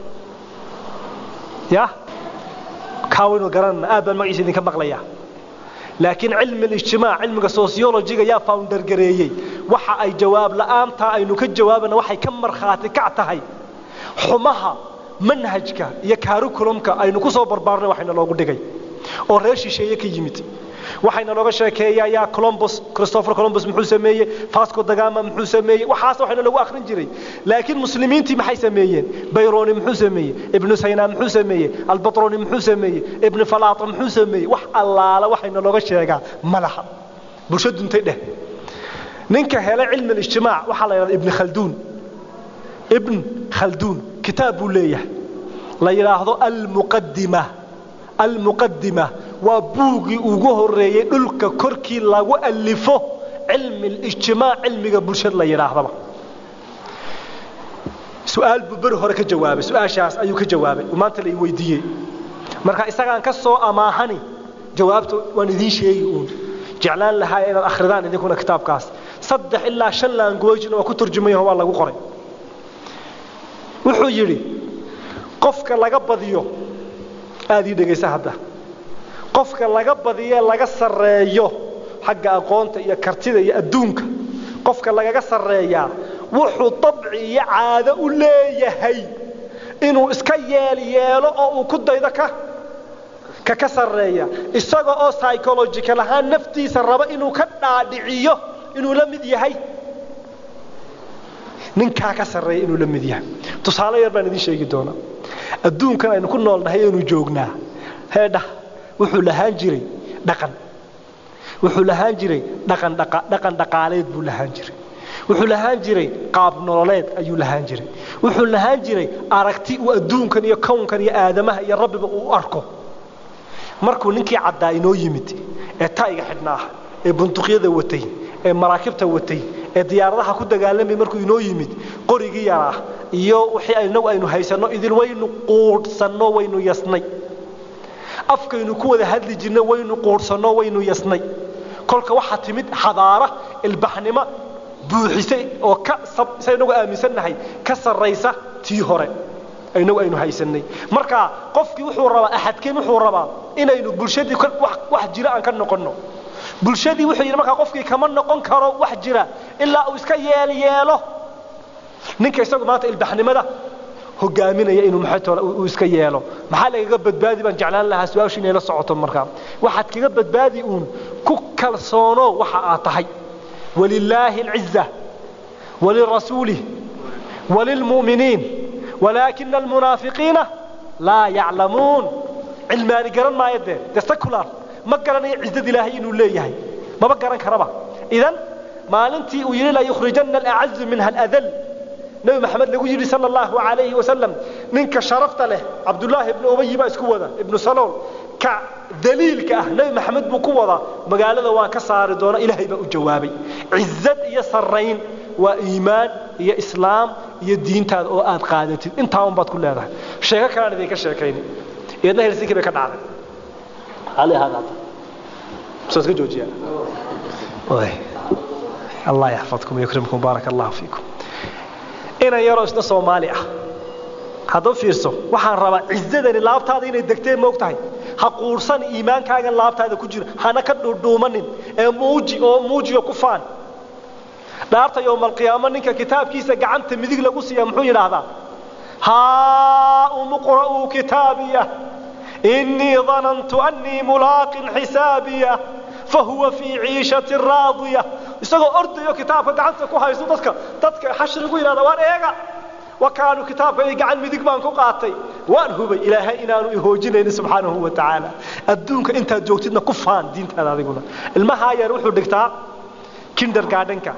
ya kaawin garan aad baan magaciisa idinka maqlaya laakiin cilmi ijtimaac cilmiga sociology-ga yaa founder gareeyay waxa ay jawaab la'aanta aynu ka jawaabana waxay ka marxaati ka tahay xumaha manhajka iyo curriculumka aynu ku soo barbaarnay waxayna loogu dhigay oo reer shisheeye ka yimid waxayna looga sheekeeyaa Christopher Columbus muxuu sameeyay Vasco da Gama muxuu sameeyay waxaas waxayna lagu akhrin jiray laakiin muslimiintii maxay sameeyeen Bayroni muxuu sameeyay Ibn Sina muxuu sameeyay Al-Batruni muxuu sameeyay Ibn Falata muxuu sameeyay wax allaala waxayna looga sheegaa malaha bulshadu intay dheh ninka helay cilmi ijtimaac waxa la yiraahdaa Ibn Khaldun kitaab uu leeyahay la yiraahdo المقدمة وبوغي ugu horeeyay dhulka korkii lagu alifo cilmi ijtimaac cilmiga bulshada la yiraahdo su'aal bubar hore ka jawaabay su'aashaas ayuu ka jawaabay maanta la weydiiyay marka isagaan ka soo amaahani jawaabtu waan idin sheegay oo jeclaan lahaa inaad akhridaan idinkuna kitaabkaas 3 ilaa 5 language oo ku turjumayo waa lagu qoray wuxuu yiri qofka laga badiyo aadii dhageysa hadda qofka laga badiyo laga sareeyo xagga aqoonta iyo kartida iyo adduunka qofka laga sareeyaa wuxuu tabci iyo caado u leeyahay inuu iska yeelo oo uu ku daydo ka sareeya isaga oo psychological ahaan naftiisa raba inuu ka dhaadhiciyo inuu la mid yahay ninka ka sareeya inuu la mid yahay tusaale yar baan idin sheegi doonaa adduunkan aynu ku noolnahay inuu joognaa heedha wuxuu lahaan jiray dhaqan dhaqaaleed buu lahaan jiray wuxuu lahaan jiray qaab nololeed ayuu lahaan jiray wuxuu lahaan jiray aragti uu adduunkan iyo kownkan iyo aadamaha iyo rabbiba uu arko markuu ninkii caddaa inoo yimid ee tayga xidhnaa ee buntuqyada watay ee maraakibta watay ee diyaaradaha ku dagaalamay markuu inoo yimid qorigii yaraa iyo wixii aynu haysano idil waynu quudsanno waynu yasnay afkaynu ku wada hadli jirnay waynu quudsanno waynu yasnay kolka waxa timid xadaara ilbaxnimo buuxisay oo ka saynagu aaminsanahay ka sareysa tii hore aynu haysanay marka qofkii wuxuu rabaa ahadkeen wuxuu rabaa inaynu bulshadii wax jira aan ka noqono bulshadii wuxuu yiri marka qofkii kama noqon karo wax jira ilaa uu iska yeelo ninka isagu maanta ilbaxnimada hogaaminaya inuu uu iska yeelo maxaa laga badbaadi baan jeclaan lahaa su'aashu inay la socoto marka waxaad kaga badbaadi uun ku kalsoono waxa aad tahay walillaahi al'izza walirrasuulihi walilmu'miniin ولكن المنافقين لا يعلمون علمان قرن ما يده تستكلار ما قرن عزة إلهي إنه ليه ما بقرن كربا إذن ما لنتي ويري لا يخرجن الأعز منها الأذل نبي محمد لقول صلى الله عليه وسلم منك شرفت له عبد الله بن أبي باسكوذا ابن سلول كذليل نبي محمد بكوذا مقال ذا وكسار دون إلهي بأجوابي عزة يسرين وإيمان يا إسلام يا دين تاد أو آد قادتي أنت هم بعد كل هذا شيء كان ذيك الشيء كيني يدنا هالسيك بكنعه على هذا بس جوجيا الله يحفظكم ويكرمكم بارك الله فيكم إنا يروسنا صوماليا هذا فيرسو وحن ربا عزدني لابتاد إني دكتين موقتهاي حقورسان إيمان كاغن لابتاد كجير حنا كدومنين موجي وكفان دارت يوم القيامة نك كتاب كيسة قعنت مذيق لقصي محوي هذا ها أمقرأوا كتابية إني ظننت أني ملاق حسابية فهو في عيشة راضية يستغل أرض يو كتاب قعنت كوها يسو تدك حشر يقول هذا وان إيقا وكانوا كتابك يقعن مدق بان كو قاتay waan hubay ilaahay inaanu ihoojinayno subhanahu wa ta'ala adduunka inta joogtidna ku faan diintaada adiguna ilmaha yar wuxuu dhigtaa kindergartenka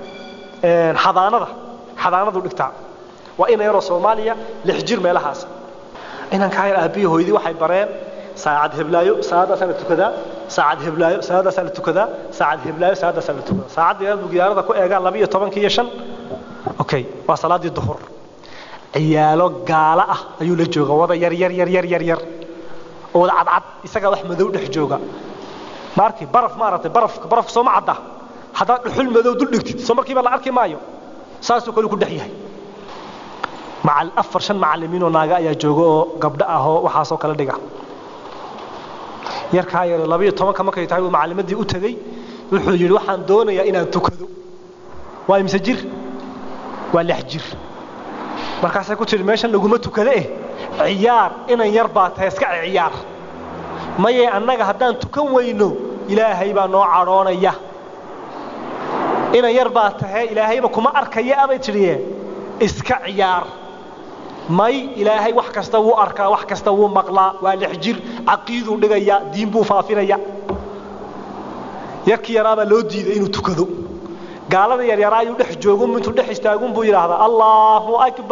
xadaanadu dhigtaa waa in yaro Soomaaliya 6 jir meelahaas inaan ka yar aabiyo hooyadii waxay bareen saacad heblaayo saacada sana tukada saacad heblaayo saacada sana tukada saacad heblaayo saacada sana tukada saacada bugiyaarada ku eegaa 12 iyo 5 okay waa salaadii duhur ciyaalo gaala ah ayuu la jooga wada yar oo wada cadcad isaga wax madow dhex jooga markii baraf soo ma cadda hada dhuxul madow dul dhigtid soo markiiba la arki maayo saasoo kale ku dhex yahay macal afar shan macallimiin oo naaga ayaa jooga oo gabdha ah oo waxa soo kala dhiga yarka yar 12 kama kay tahay macallimadii u tagay wuxuu yiri waxaan doonayaa inaan tukado waa imse jir waa 6 jir markaas ay ku tiri meeshan laguma tukada ciyaar inaan yar baa tahay iska ciyaar maye annaga hadaan tukan weyno ilaahay baa noo caroonaya inaan yar baa tahay ilaahay ba kuma arkaya abay tiriye iska ciyaar may ilaahay wax kasta wuu arkaa wax kasta wuu maqlaa waa 6 jir aqiidu dhigaya diin buu faafinaya yarkii yaraaba loo diiday inuu tukado gaalada yar yar ayuu dhex joogo intuu dhex istaagun buu yiraahdaa Allahu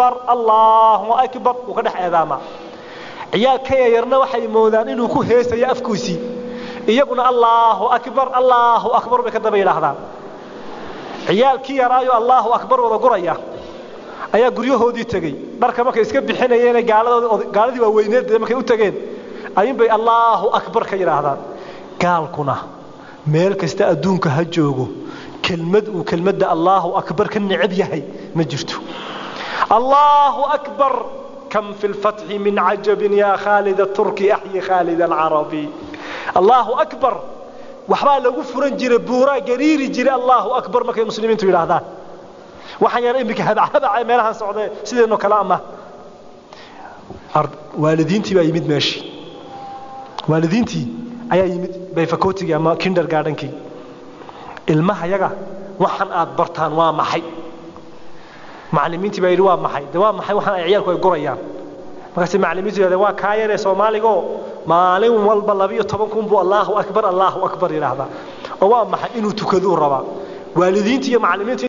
akbar uu ka dhex eedaama ciyaalka yarna waxay moodaan inuu ku heesayo afkiisii iyaguna Allahu akbar bay ka daba yiraahdaan ciyaalkii yar ayuu Allahu akbar wada guraya ayaa guryahoodii tagay marka markay iska bixinayeen gaaladii waa weyneed markay u tageen ayeen bay Allahu akbar ka yiraahdaan gaalkuna meel kasta adduunka ha joogo كلمة الله أكبر كالنعب يهي مجرته الله أكبر كم في الفتح من عجب يا خالد التركي أحيي خالد العربي الله أكبر وحبال لو فرنجر بورا قريري جري الله أكبر ما كان المسلمين تقول هذا وحيان إنك هذا عمالها سعودية سيدي إنه كلامه والدينتي بقى يمد ماشي والدينتي أيا يمد بيفكوتي أما كيندرغاردنكي ilmaha yaga waxan aad bartaan waa maxay macallimiintii baa waa maxay waa maxay waxan ay ciyaalku ay gurayaan markaas macallimiintu yiraahdo waa ka yar Soomaaliga maalin walba 12 kun buu Allahu akbar yiraahdaa oo waa maxay inuu tukado raba waalidiintii iyo macallimiintii